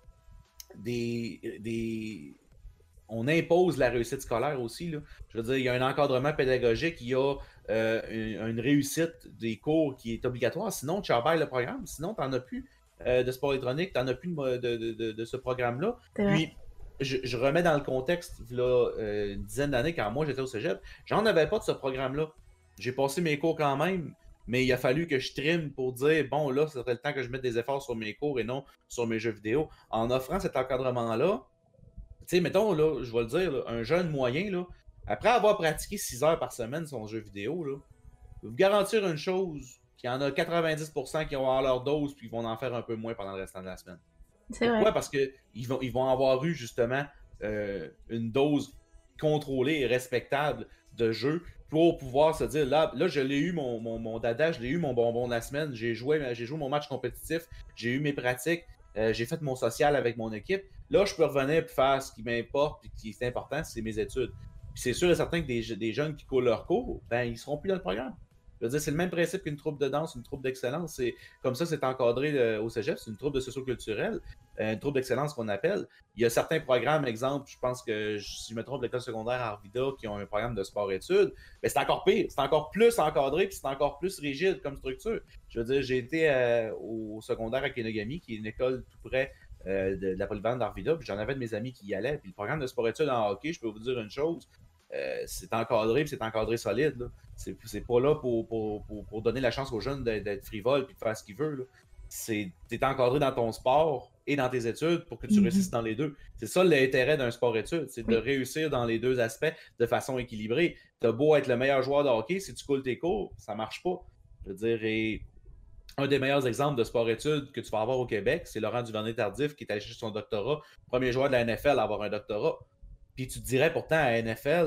des, des, on impose la réussite scolaire aussi. Là. Je veux dire, il y a un encadrement pédagogique, il y a euh, une, une réussite des cours qui est obligatoire. Sinon, tu abayes le programme. Sinon, tu n'en as plus euh, de sport électronique, tu n'en as plus de, de, de, de ce programme-là. C'est vrai. Puis, je, je remets dans le contexte, là, euh, une dizaine d'années, quand moi j'étais au cégep, j'en avais pas de ce programme-là. J'ai passé mes cours quand même, mais il a fallu que je trime pour dire, bon, là, ça serait le temps que je mette des efforts sur mes cours et non sur mes jeux vidéo. En offrant cet encadrement-là, tu sais, mettons, là, je vais le dire, là, un jeune moyen, là, après avoir pratiqué six heures par semaine son jeu vidéo, là, je vais vous garantir une chose, qu'il y en a quatre-vingt-dix pour cent qui vont avoir leur dose, puis ils vont en faire un peu moins pendant le restant de la semaine. C'est Pourquoi? vrai. Parce qu'ils vont, ils vont avoir eu, justement, euh, une dose contrôlée et respectable de jeu pour pouvoir se dire, là, là je l'ai eu, mon, mon, mon dada, je l'ai eu, mon bonbon de la semaine, j'ai joué, j'ai joué mon match compétitif, j'ai eu mes pratiques, euh, j'ai fait mon social avec mon équipe. Là, je peux revenir et faire ce qui m'importe et qui est important, c'est mes études. Puis c'est sûr et certain que des, des jeunes qui coulent leur cours, ben, ils seront plus dans le programme. Je veux dire, c'est le même principe qu'une troupe de danse, une troupe d'excellence. C'est comme ça, c'est encadré euh, au cégep, c'est une troupe de socio-culturelle, euh, une troupe d'excellence qu'on appelle. Il y a certains programmes, exemple, je pense que si je me trompe, l'école secondaire Arvida, qui ont un programme de sport-études, mais c'est encore pire, c'est encore plus encadré, puis c'est encore plus rigide comme structure. Je veux dire, j'ai été euh, au secondaire à Kenogami, qui est une école tout près euh, de, de la polyvalente d'Arvida, puis j'en avais de mes amis qui y allaient. Puis le programme de sport-études en hockey, je peux vous dire une chose, euh, c'est encadré, puis c'est encadré solide. Là. C'est, c'est pas là pour, pour, pour, pour donner la chance aux jeunes d'être, d'être frivoles puis de faire ce qu'ils veulent. Là. C'est, t'es encadré dans ton sport et dans tes études pour que tu Mhm. réussisses dans les deux. C'est ça l'intérêt d'un sport-études, c'est Oui. de réussir dans les deux aspects de façon équilibrée. T'as beau être le meilleur joueur de hockey, si tu coules tes cours, ça marche pas. Je veux dire, et un des meilleurs exemples de sport-études que tu vas avoir au Québec, c'est Laurent Duvernay-Tardif qui est allé chercher son doctorat, premier joueur de la N F L à avoir un doctorat. Puis tu te dirais pourtant à la N F L,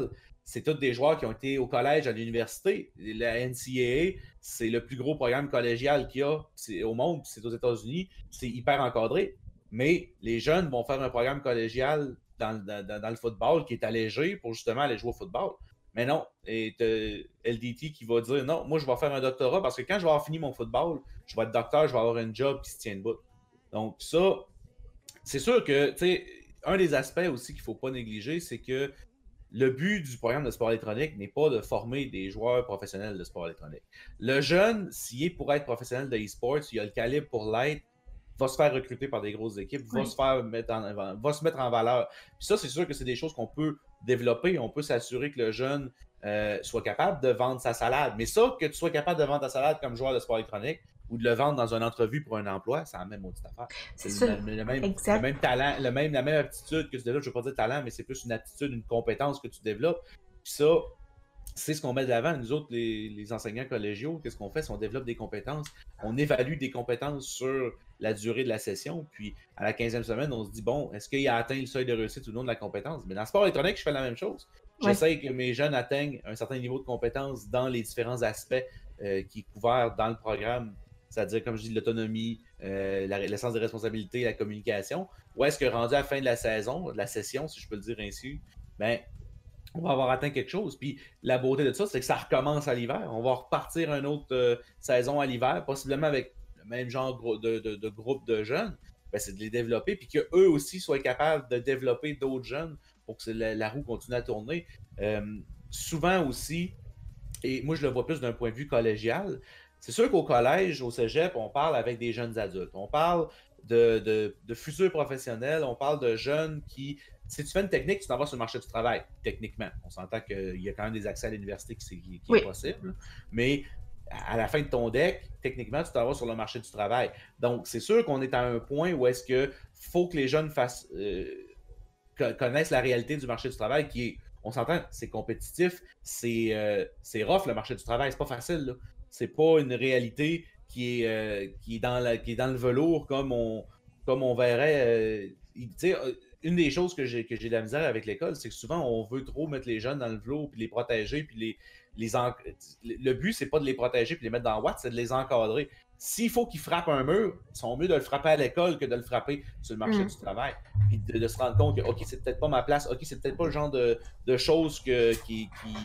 c'est tous des joueurs qui ont été au collège, à l'université. La N C A A, c'est le plus gros programme collégial qu'il y a au monde, c'est aux États-Unis, c'est hyper encadré. Mais les jeunes vont faire un programme collégial dans, dans, dans le football qui est allégé pour justement aller jouer au football. Mais non, et L D T qui va dire non, moi je vais faire un doctorat parce que quand je vais avoir fini mon football, je vais être docteur, je vais avoir un job qui se tient debout. Donc ça, c'est sûr que, tu sais, un des aspects aussi qu'il ne faut pas négliger, c'est que le but du programme de sport électronique n'est pas de former des joueurs professionnels de sport électronique. Le jeune, s'il est pour être professionnel de e-sports, il a le calibre pour l'être, va se faire recruter par des grosses équipes, oui. va, se faire mettre en, va se mettre en valeur. Puis ça, c'est sûr que c'est des choses qu'on peut développer. On peut s'assurer que le jeune euh, soit capable de vendre sa salade. Mais ça, que tu sois capable de vendre ta salade comme joueur de sport électronique ou de le vendre dans une entrevue pour un emploi, c'est la même maudite affaire. C'est, c'est le, le, même, le même talent, le même, la même aptitude que tu développes. Je ne veux pas dire talent, mais c'est plus une aptitude, une compétence que tu développes. Puis ça, c'est ce qu'on met de l'avant. Nous autres, les, les enseignants collégiaux, qu'est-ce qu'on fait? C'est on développe des compétences. On évalue des compétences sur la durée de la session. Puis, à la quinzième semaine, on se dit, bon, est-ce qu'il a atteint le seuil de réussite ou non de la compétence? Mais dans le sport électronique, je fais la même chose. J'essaie ouais. que mes jeunes atteignent un certain niveau de compétence dans les différents aspects euh, qui est couvert dans le programme. C'est-à-dire, comme je dis, l'autonomie, euh, la, le sens de responsabilité, la communication. Ou est-ce que rendu à la fin de la saison, de la session, si je peux le dire ainsi, ben, on va avoir atteint quelque chose. Puis la beauté de ça, c'est que ça recommence à l'hiver. On va repartir une autre euh, saison à l'hiver, possiblement avec le même genre de, de, de groupe de jeunes. Ben, c'est de les développer, puis qu'eux aussi soient capables de développer d'autres jeunes pour que la, la roue continue à tourner. Euh, souvent aussi, et moi je le vois plus d'un point de vue collégial, c'est sûr qu'au collège, au cégep, on parle avec des jeunes adultes. On parle de, de, de futurs professionnels, on parle de jeunes qui... Si tu fais une technique, tu t'en vas sur le marché du travail, techniquement. On s'entend qu'il y a quand même des accès à l'université qui, qui, qui oui. est possible. Mais à la fin de ton deck, techniquement, tu t'en vas sur le marché du travail. Donc, c'est sûr qu'on est à un point où est-ce qu'il faut que les jeunes fassent, euh, connaissent la réalité du marché du travail qui est, on s'entend, c'est compétitif, c'est, euh, c'est rough le marché du travail, c'est pas facile, là. C'est pas une réalité qui est, euh, qui est, dans, la, qui est dans le velours comme on, comme on verrait. Euh, tu sais, une des choses que j'ai, que j'ai de la misère avec l'école, c'est que souvent, on veut trop mettre les jeunes dans le velours, puis les protéger, puis les, les en... Le but, c'est pas de les protéger puis les mettre dans Watt, c'est de les encadrer. S'il faut qu'ils frappent un mur, ils sont mieux de le frapper à l'école que de le frapper sur le marché mmh. du travail. Puis de, de se rendre compte que, OK, c'est peut-être pas ma place, OK, c'est peut-être pas le genre de, de choses que, qui, qui,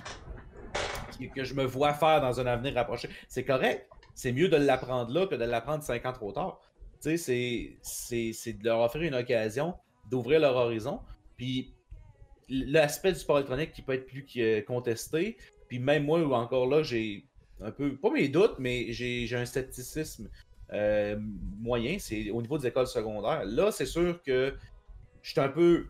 qui, que je me vois faire dans un avenir rapproché. C'est correct. C'est mieux de l'apprendre là que de l'apprendre cinq ans trop tard. Tu sais, c'est, c'est, c'est de leur offrir une occasion d'ouvrir leur horizon. Puis l'aspect du sport électronique qui peut être plus contesté. Puis même moi, encore là, j'ai un peu, pas mes doutes, mais j'ai, j'ai un scepticisme euh, moyen. C'est au niveau des écoles secondaires. Là, c'est sûr que je suis un peu...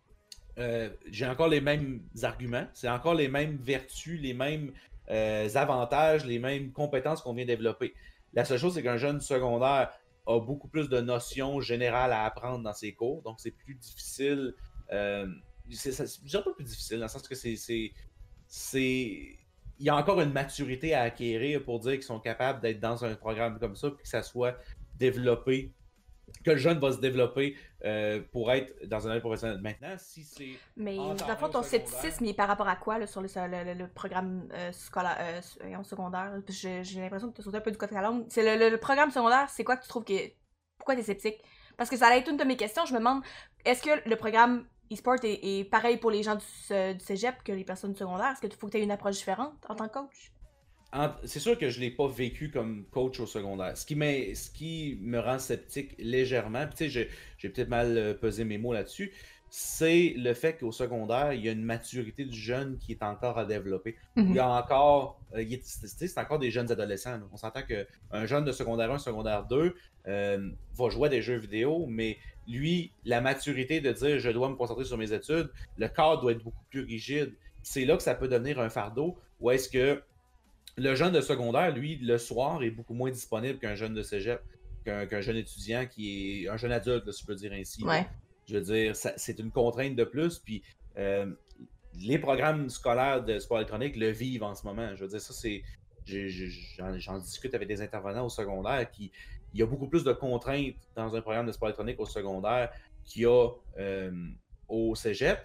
Euh, j'ai encore les mêmes arguments. C'est encore les mêmes vertus, les mêmes euh, avantages, les mêmes compétences qu'on vient développer. La seule chose, c'est qu'un jeune secondaire a beaucoup plus de notions générales à apprendre dans ses cours. Donc, c'est plus difficile... Euh, c'est, c'est, je dirais pas plus difficile, dans le sens que c'est... c'est c'est il y a encore une maturité à acquérir pour dire qu'ils sont capables d'être dans un programme comme ça, puis que ça soit développé, que le jeune va se développer euh, pour être dans un aide professionnel. Maintenant, si c'est... Mais dans le fond, ton scepticisme, il est par rapport à quoi là, sur le, le, le, le programme euh, scolaire, euh, secondaire? J'ai, j'ai l'impression que tu as sauté un peu du côté de la langue. C'est le, le, le programme secondaire, c'est quoi que tu trouves que... Pourquoi tu es sceptique? Parce que ça allait être une de mes questions. Je me demande, est-ce que le programme e-sport est, est pareil pour les gens du, du cégep que les personnes secondaires? Est-ce que tu faut que tu aies une approche différente en tant que coach? En, c'est sûr que je ne l'ai pas vécu comme coach au secondaire. Ce qui, ce qui me rend sceptique légèrement, puis tu sais, j'ai, j'ai peut-être mal pesé mes mots là-dessus, c'est le fait qu'au secondaire, il y a une maturité du jeune qui est encore à développer. Mm-hmm. Il y a encore, euh, il est, c'est, c'est encore des jeunes adolescents. Là. On s'entend qu'un jeune de secondaire un, secondaire deux euh, va jouer à des jeux vidéo, mais lui, la maturité de dire je dois me concentrer sur mes études, le cadre doit être beaucoup plus rigide. C'est là que ça peut devenir un fardeau. Ou est-ce que le jeune de secondaire, lui, le soir, est beaucoup moins disponible qu'un jeune de cégep, qu'un, qu'un jeune étudiant qui est un jeune adulte, là, si je peux dire ainsi. Ouais. Je veux dire, ça, c'est une contrainte de plus. Puis euh, les programmes scolaires de sport électronique le vivent en ce moment. Je veux dire, ça, c'est. J'ai, j'ai, j'en, j'en discute avec des intervenants au secondaire qui. Il y a beaucoup plus de contraintes dans un programme de sport électronique au secondaire qu'il y a euh, au cégep.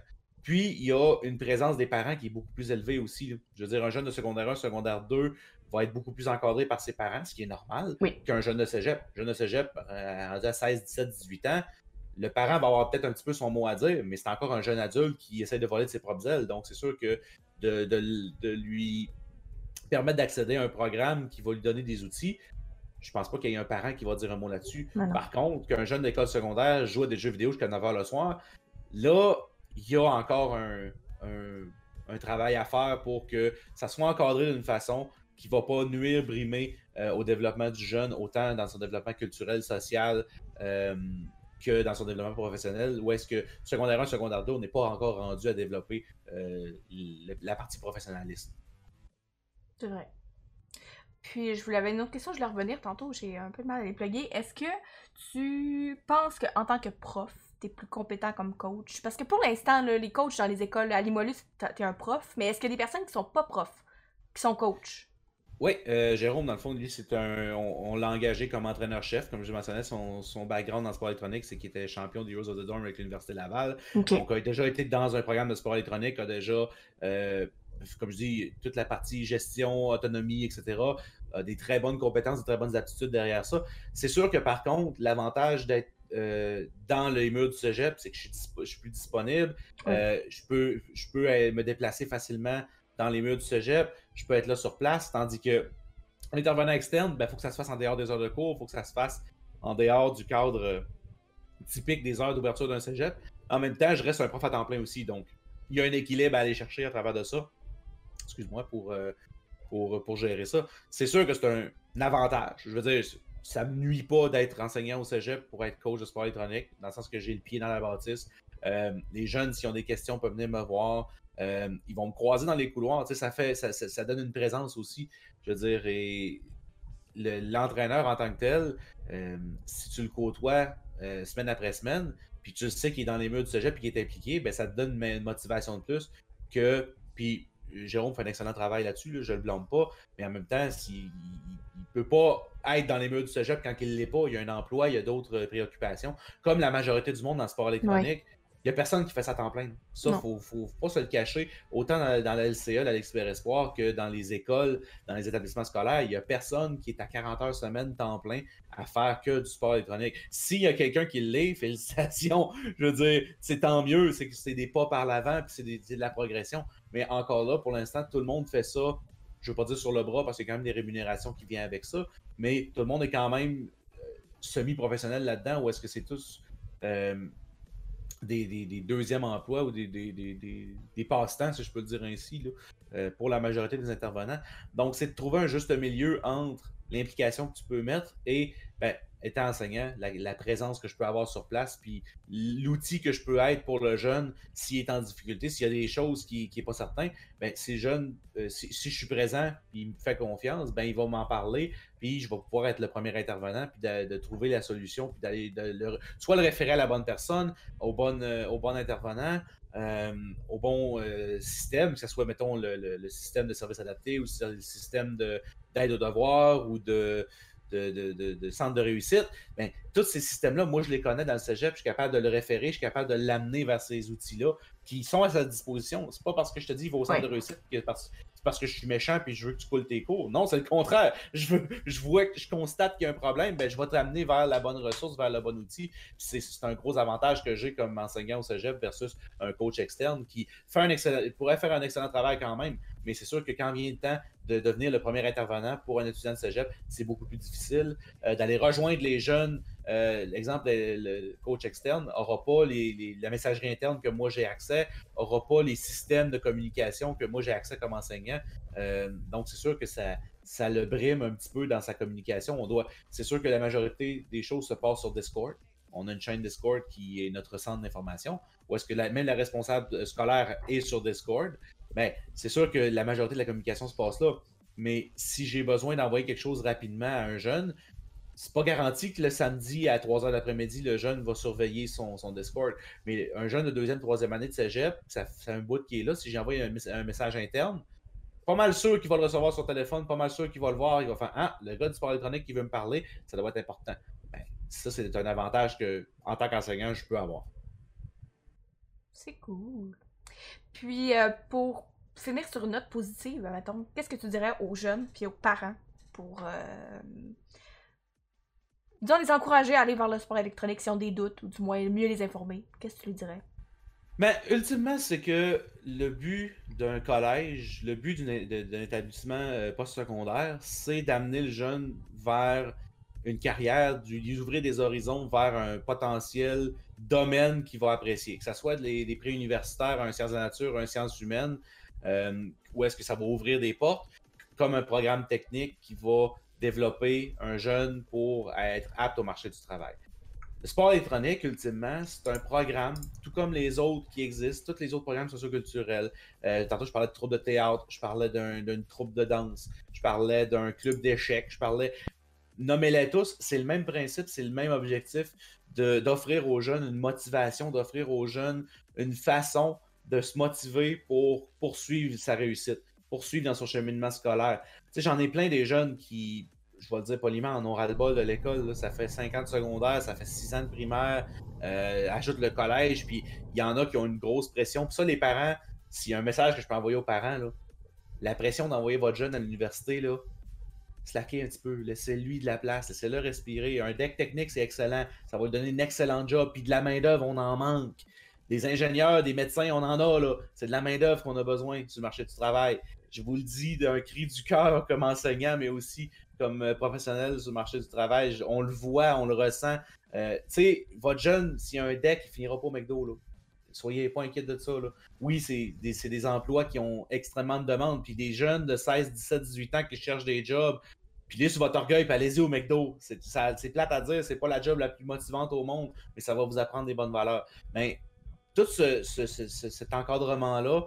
Puis, il y a une présence des parents qui est beaucoup plus élevée aussi, là. Je veux dire, un jeune de secondaire un, secondaire deux va être beaucoup plus encadré par ses parents, ce qui est normal, Oui. qu'un jeune de cégep. Un jeune de cégep, euh, rendu à seize, dix-sept, dix-huit ans, le parent va avoir peut-être un petit peu son mot à dire, mais c'est encore un jeune adulte qui essaie de voler de ses propres ailes. Donc, c'est sûr que de, de, de lui permettre d'accéder à un programme qui va lui donner des outils, je pense pas qu'il y ait un parent qui va dire un mot là-dessus. Mais non. Par contre, qu'un jeune d'école secondaire joue à des jeux vidéo jusqu'à neuf heures le soir, là, il y a encore un, un, un travail à faire pour que ça soit encadré d'une façon qui ne va pas nuire, brimer euh, au développement du jeune, autant dans son développement culturel, social, euh, que dans son développement professionnel, où est-ce que secondaire un, secondaire deux, on n'est pas encore rendu à développer euh, le- la partie professionnaliste. C'est vrai. Puis, je voulais avoir une autre question, je vais revenir tantôt, j'ai un peu de mal à les plugger. Est-ce que tu penses qu'en tant que prof, t'es plus compétent comme coach? Parce que pour l'instant, là, les coachs dans les écoles, à Limoilou, t'es un prof, mais est-ce qu'il y a des personnes qui sont pas profs, qui sont coachs? Oui, euh, Jérôme, dans le fond, lui, c'est un. On, on l'a engagé comme entraîneur-chef. Comme je mentionnais, son, son background dans le sport électronique, c'est qu'il était champion du Heroes of the Dorm avec l'Université Laval. Ok. Donc, il a déjà été dans un programme de sport électronique, a déjà, euh, comme je dis, toute la partie gestion, autonomie, et cetera. A des très bonnes compétences, des très bonnes aptitudes derrière ça. C'est sûr que par contre, l'avantage d'être euh, dans les murs du cégep, c'est que je suis, dispo- je suis plus disponible. Oui. Euh, je peux, je peux euh, me déplacer facilement dans les murs du cégep, je peux être là sur place, tandis que l'intervenant externe, il ben, faut que ça se fasse en dehors des heures de cours, il faut que ça se fasse en dehors du cadre euh, typique des heures d'ouverture d'un cégep. En même temps, je reste un prof à temps plein aussi, donc il y a un équilibre à aller chercher à travers de ça. Excuse-moi pour, euh, pour, pour gérer ça. C'est sûr que c'est un, un avantage. Je veux dire, ça ne me nuit pas d'être enseignant au cégep pour être coach de sport électronique, dans le sens que j'ai le pied dans la bâtisse. Euh, les jeunes, s'ils ont des questions, peuvent venir me voir. Euh, ils vont me croiser dans les couloirs. Tu sais, ça, fait, ça, ça, ça donne une présence aussi. Je veux dire, et le- l'entraîneur en tant que tel, euh, si tu le côtoies euh, semaine après semaine, puis tu sais qu'il est dans les murs du cégep et qu'il est impliqué, ben, ça te donne une, une motivation de plus que. Puis Jérôme fait un excellent travail là-dessus, là, je ne le blâme pas, mais en même temps, s'il, il ne peut pas être dans les murs du cégep quand il ne l'est pas, il y a un emploi, il y a d'autres préoccupations. Comme la majorité du monde dans le sport électronique, Oui. il n'y a personne qui fait ça à temps plein. Ça, il ne Non. faut, faut, faut pas se le cacher. Autant dans, dans la L C A, la l'Expert Espoir, que dans les écoles, dans les établissements scolaires, il n'y a personne qui est à quarante heures semaine, temps plein, à faire que du sport électronique. S'il y a quelqu'un qui l'est, félicitations. Je veux dire, c'est tant mieux. C'est que c'est des pas par l'avant, puis c'est, des, c'est de la progression. Mais encore là, pour l'instant, tout le monde fait ça. Je ne veux pas dire sur le bras, parce qu'il y a quand même des rémunérations qui viennent avec ça. Mais tout le monde est quand même euh, semi-professionnel là-dedans, ou est-ce que c'est tous. Euh, Des, des, des, deuxièmes emplois ou des, des, des, des, des passe-temps, si je peux le dire ainsi, là, euh, pour la majorité des intervenants. Donc, c'est de trouver un juste milieu entre l'implication que tu peux mettre et, ben, étant enseignant, la, la présence que je peux avoir sur place, puis l'outil que je peux être pour le jeune s'il est en difficulté, s'il y a des choses qui n'est pas certain, ben, si, jeune, euh, si, si je suis présent et il me fait confiance, ben, il va m'en parler, puis je vais pouvoir être le premier intervenant, puis de, de trouver la solution, puis d'aller de, de, soit le référer à la bonne personne, au bon, euh, au bon intervenant, euh, au bon euh, système, que ce soit, mettons, le, le, le système de service adapté ou le système de, d'aide aux devoirs ou de, de, de, de, de centre de réussite. Bien, tous ces systèmes-là, moi, je les connais dans le cégep, je suis capable de le référer, je suis capable de l'amener vers ces outils-là qui sont à sa disposition. C'est pas parce que je te dis, il va au centre Oui. de réussite que parce, parce que je suis méchant et je veux que tu coules tes cours. Non, c'est le contraire. Je, veux, je vois que je constate qu'il y a un problème, ben, je vais t'amener vers la bonne ressource, vers le bon outil. C'est, c'est un gros avantage que j'ai comme enseignant au cégep versus un coach externe qui fait un excellent, pourrait faire un excellent travail quand même. Mais c'est sûr que quand vient le temps de devenir le premier intervenant pour un étudiant de cégep, c'est beaucoup plus difficile. Euh, d'aller rejoindre les jeunes, euh, l'exemple, le, le coach externe n'aura pas les, les, la messagerie interne que moi j'ai accès, n'aura pas les systèmes de communication que moi j'ai accès comme enseignant. Euh, donc, c'est sûr que ça, ça le brime un petit peu dans sa communication. On doit, c'est sûr que la majorité des choses se passent sur Discord. On a une chaîne Discord qui est notre centre d'information, où est-ce que la, même la responsable scolaire est sur Discord. Mais c'est sûr que la majorité de la communication se passe là. Mais si j'ai besoin d'envoyer quelque chose rapidement à un jeune, c'est pas garanti que le samedi à trois heures d'après-midi, le jeune va surveiller son, son Discord. Mais un jeune de deuxième, troisième année de cégep, ça fait un bout qui est là. Si j'ai envoyé un, un message interne, pas mal sûr qu'il va le recevoir sur téléphone, pas mal sûr qu'il va le voir, il va faire Ah, le gars du sport électronique qui veut me parler, ça doit être important. Ben, ça, c'est un avantage que, en tant qu'enseignant, je peux avoir. C'est cool. Puis, euh, pour finir sur une note positive, mettons, qu'est-ce que tu dirais aux jeunes puis aux parents pour, euh, disons, les encourager à aller vers le sport électronique s'ils ont des doutes, ou du moins mieux les informer? Qu'est-ce que tu lui dirais? Mais ultimement, c'est que le but d'un collège, le but d'une- de- d'un établissement euh, postsecondaire, c'est d'amener le jeune vers une carrière, du- lui ouvrir des horizons vers un potentiel domaine qu'il va apprécier. Que ce soit des, des préuniversitaires, un sciences de la nature, un sciences humaines, euh, ou est-ce que ça va ouvrir des portes, comme un programme technique qui va développer un jeune pour être apte au marché du travail. Le sport électronique, ultimement, c'est un programme, tout comme les autres qui existent, tous les autres programmes socioculturels. Euh, tantôt, je parlais de troupe de théâtre, je parlais d'un- d'une troupe de danse, je parlais d'un club d'échecs, je parlais. Nommez-les tous, c'est le même principe, c'est le même objectif de- d'offrir aux jeunes une motivation, d'offrir aux jeunes une façon de se motiver pour poursuivre sa réussite, poursuivre dans son cheminement scolaire. Tu sais, j'en ai plein des jeunes qui, je vais le dire poliment, en ont ras-le-bol de l'école. Là. Ça fait cinq ans de secondaire, ça fait six ans de primaire, euh, ajoute le collège, puis il y en a qui ont une grosse pression. Puis ça, les parents, s'il y a un message que je peux envoyer aux parents, là, la pression d'envoyer votre jeune à l'université, là, slacker un petit peu, laissez-lui de la place, laissez-le respirer. Un deck technique, c'est excellent. Ça va lui donner une excellente job. Puis de la main-d'œuvre, on en manque. Des ingénieurs, des médecins, on en a, là. C'est de la main-d'œuvre qu'on a besoin sur le marché du travail. Je vous le dis d'un cri du cœur comme enseignant, mais aussi comme euh, professionnel sur le marché du travail. On le voit, on le ressent. Euh, tu sais, votre jeune, s'il y a un deck, il finira pas au McDo, là. Soyez pas inquiets de ça. Là. Oui, c'est des, c'est des emplois qui ont extrêmement de demandes. Puis des jeunes de seize, dix-sept, dix-huit ans qui cherchent des jobs. Puis là, sur votre orgueil, puis allez-y au McDo. C'est, ça, c'est plate à dire, c'est pas la job la plus motivante au monde, mais ça va vous apprendre des bonnes valeurs. Mais tout ce, ce, ce, ce, cet encadrement-là,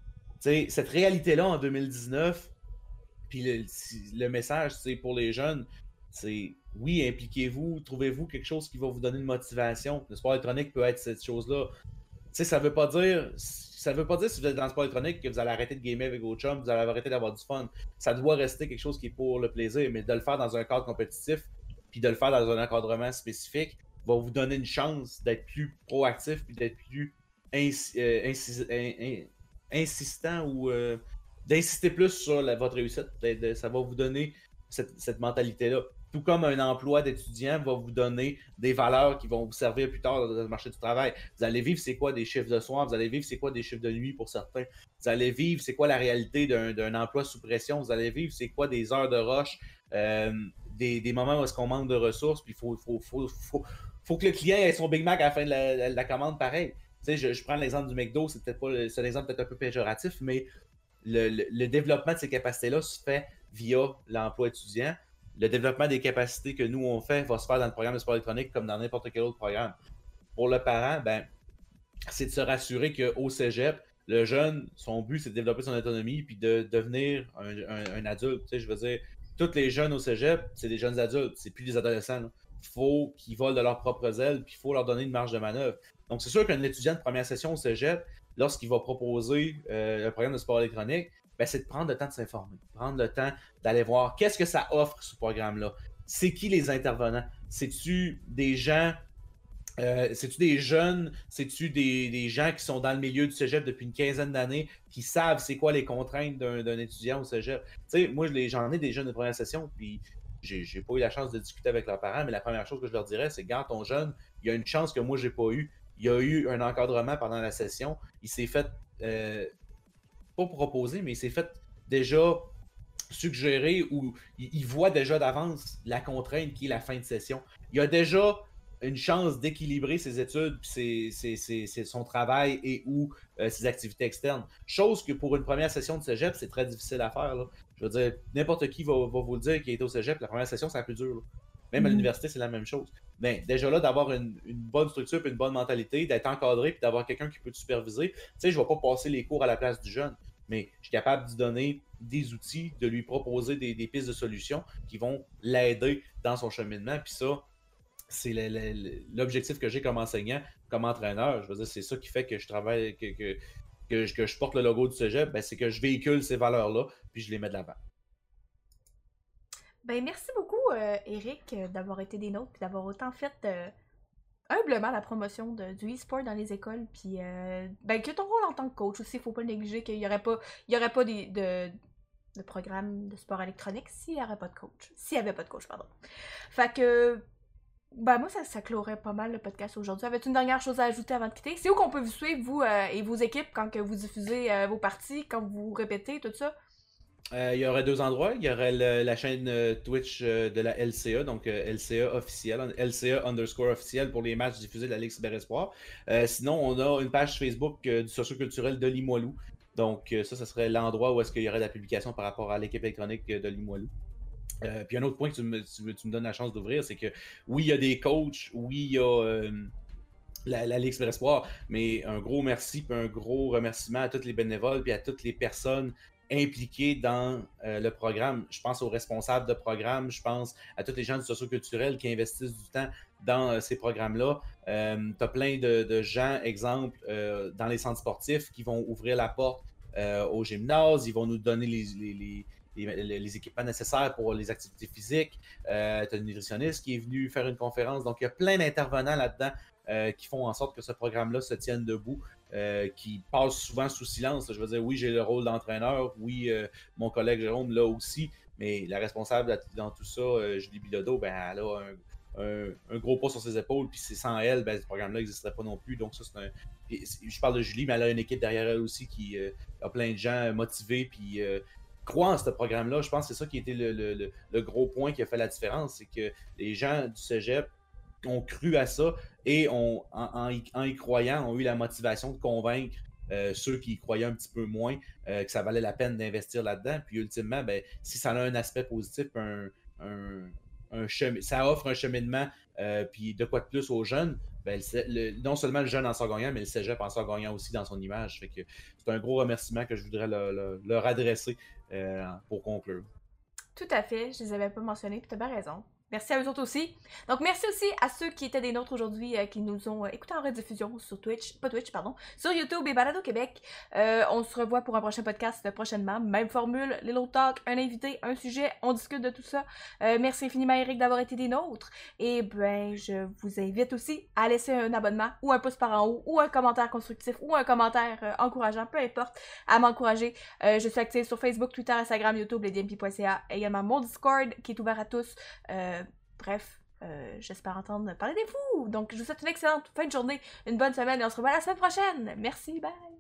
cette réalité-là en deux mille dix-neuf, puis le, le message pour les jeunes, c'est oui, impliquez-vous, trouvez-vous quelque chose qui va vous donner une motivation. Le sport électronique peut être cette chose-là. sais, ça veut pas dire. Ça veut pas dire si vous êtes dans le sport électronique que vous allez arrêter de gamer avec vos chums, vous allez arrêter d'avoir du fun. Ça doit rester quelque chose qui est pour le plaisir, mais de le faire dans un cadre compétitif, puis de le faire dans un encadrement spécifique, va vous donner une chance d'être plus proactif, puis d'être plus ins euh, insis in insistant ou euh, d'insister plus sur la, votre réussite. De, ça va vous donner cette, cette mentalité-là. Tout comme un emploi d'étudiant va vous donner des valeurs qui vont vous servir plus tard dans le marché du travail. Vous allez vivre c'est quoi des chiffres de soir, vous allez vivre c'est quoi des chiffres de nuit pour certains. Vous allez vivre c'est quoi la réalité d'un emploi sous pression. Vous allez vivre c'est quoi des heures de rush, euh, des, des moments où est-ce qu'on manque de ressources, puis il faut, faut, faut, faut, faut que le client ait son Big Mac à la fin de la, la commande pareil. Tu sais, je, je prends l'exemple du McDo, c'est peut-être pas c'est un exemple peut-être un peu péjoratif, mais le, le, le développement de ces capacités-là se fait via l'emploi étudiant. Le développement des capacités que nous, on fait, va se faire dans le programme de sport électronique comme dans n'importe quel autre programme. Pour le parent, ben, c'est de se rassurer qu'au cégep, le jeune, son but, c'est de développer son autonomie puis de devenir un, un, un adulte. Tu sais, je veux dire, tous les jeunes au cégep, c'est des jeunes adultes, c'est plus des adolescents. Il faut qu'ils volent de leurs propres ailes puis il faut leur donner une marge de manœuvre. Donc, c'est sûr qu'un étudiant de première session au cégep, lorsqu'il va proposer euh, un programme de sport électronique, ben, c'est de prendre le temps de s'informer, prendre le temps d'aller voir qu'est-ce que ça offre, ce programme-là. C'est qui les intervenants? C'est-tu des gens, euh, c'est-tu des jeunes? C'est-tu des, des gens qui sont dans le milieu du cégep depuis une quinzaine d'années, qui savent c'est quoi les contraintes d'un étudiant au cégep? Tu sais, moi, j'en ai des jeunes de première session, puis j'ai pas eu la chance de discuter avec leurs parents, mais la première chose que je leur dirais, c'est quand ton jeune, il y a une chance que moi, j'ai pas eu. Il y a eu un encadrement pendant la session. Il s'est fait... Euh, pas proposer, mais il s'est fait déjà suggérer ou il, il voit déjà d'avance la contrainte qui est la fin de session. Il a déjà une chance d'équilibrer ses études, ses, ses, ses, ses, son travail et ou euh, ses activités externes. Chose que pour une première session de cégep, c'est très difficile à faire. Là. Je veux dire, n'importe qui va, va vous le dire qui est au cégep, la première session, c'est la plus dure. Là. Même mm-hmm. à l'université, c'est la même chose. Mais déjà là, d'avoir une, une bonne structure et une bonne mentalité, d'être encadré et d'avoir quelqu'un qui peut te superviser, tu sais, je ne vais pas passer les cours à la place du jeune, mais je suis capable de lui donner des outils, de lui proposer des, des pistes de solutions qui vont l'aider dans son cheminement. Puis ça, c'est l'objectif que j'ai comme enseignant, comme entraîneur. Je veux dire, c'est ça qui fait que je travaille, que, que, que, je, que je porte le logo du cégep, ben, c'est que je véhicule ces valeurs-là, puis je les mets de l'avant. Ben, merci beaucoup, euh, Eric, d'avoir été des nôtres et d'avoir autant fait euh, humblement la promotion de, du e-sport dans les écoles, puis euh, ben, que ton rôle en tant que coach aussi, faut pas le négliger, qu'il y aurait pas, il y aurait pas des, de, de programme de sport électronique s'il y aurait pas de coach. S'il y avait pas de coach, pardon. Fait que, ben moi, ça, ça clorait pas mal le podcast aujourd'hui. Avais-tu une dernière chose à ajouter avant de quitter? C'est où qu'on peut vous suivre, vous euh, et vos équipes, quand que vous diffusez euh, vos parties, quand vous répétez, tout ça? Euh, il y aurait deux endroits. Il y aurait le- la chaîne euh, Twitch euh, de la L C A, donc euh, L C A officiel, L C A underscore officiel pour les matchs diffusés de la Ligue Cyberespoir. Euh, sinon, on a une page Facebook euh, du socioculturel de Limoilou. Donc euh, ça, ce serait l'endroit où est-ce qu'il y aurait la publication par rapport à l'équipe électronique euh, de Limoilou. Euh, puis un autre point que tu me, tu, tu me donnes la chance d'ouvrir, c'est que oui, il y a des coachs, oui, il y a euh, la, la Ligue Cyberespoir, mais un gros merci puis un gros remerciement à tous les bénévoles puis à toutes les personnes impliqués dans euh, le programme. Je pense aux responsables de programme, je pense à tous les gens du socioculturel qui investissent du temps dans euh, ces programmes-là. Euh, tu as plein de, de gens, exemple, euh, dans les centres sportifs qui vont ouvrir la porte euh, au gymnase, ils vont nous donner les, les, les Les, les équipements nécessaires pour les activités physiques. Euh, tu as une nutritionniste qui est venue faire une conférence. Donc, il y a plein d'intervenants là-dedans euh, qui font en sorte que ce programme-là se tienne debout. Euh, qui passe souvent sous silence. Je veux dire, oui, j'ai le rôle d'entraîneur, oui, euh, mon collègue Jérôme là aussi, mais la responsable dans tout ça, euh, Julie Bilodeau, ben, elle a un, un, un gros poids sur ses épaules, puis c'est sans elle, ben, ce programme-là n'existerait pas non plus. Donc, ça, c'est un. Puis, je parle de Julie, mais elle a une équipe derrière elle aussi qui euh, a plein de gens motivés, puis euh, croient en ce programme-là. Je pense que c'est ça qui a été le, le, le, le gros point qui a fait la différence, c'est que les gens du cégep ont cru à ça et ont, en, en, y, en y croyant, ont eu la motivation de convaincre euh, ceux qui y croyaient un petit peu moins euh, que ça valait la peine d'investir là-dedans. Puis ultimement, ben, si ça a un aspect positif, un, un, un chemin, ça offre un cheminement, euh, puis de quoi de plus aux jeunes, ben, le, le, non seulement le jeune en sort gagnant, mais le cégep en sort gagnant aussi dans son image. Fait que c'est un gros remerciement que je voudrais le, le, leur adresser euh, pour conclure. Tout à fait, je les avais pas mentionnés, puis t'as bien raison. Merci à eux autres aussi. Donc, merci aussi à ceux qui étaient des nôtres aujourd'hui, euh, qui nous ont euh, écoutés en rediffusion sur Twitch, pas Twitch, pardon, sur YouTube et Balado Québec. Euh, on se revoit pour un prochain podcast prochainement. Même formule, Little Talk, un invité, un sujet, on discute de tout ça. Euh, merci infiniment, Eric, d'avoir été des nôtres. Et ben, je vous invite aussi à laisser un abonnement ou un pouce par en haut ou un commentaire constructif ou un commentaire euh, encourageant, peu importe, à m'encourager. Euh, je suis active sur Facebook, Twitter, Instagram, YouTube, lesdmp point c a, également mon Discord qui est ouvert à tous. Euh, Bref, euh, j'espère entendre parler des fous. Donc, je vous souhaite une excellente fin de journée, une bonne semaine et on se revoit la semaine prochaine. Merci, bye!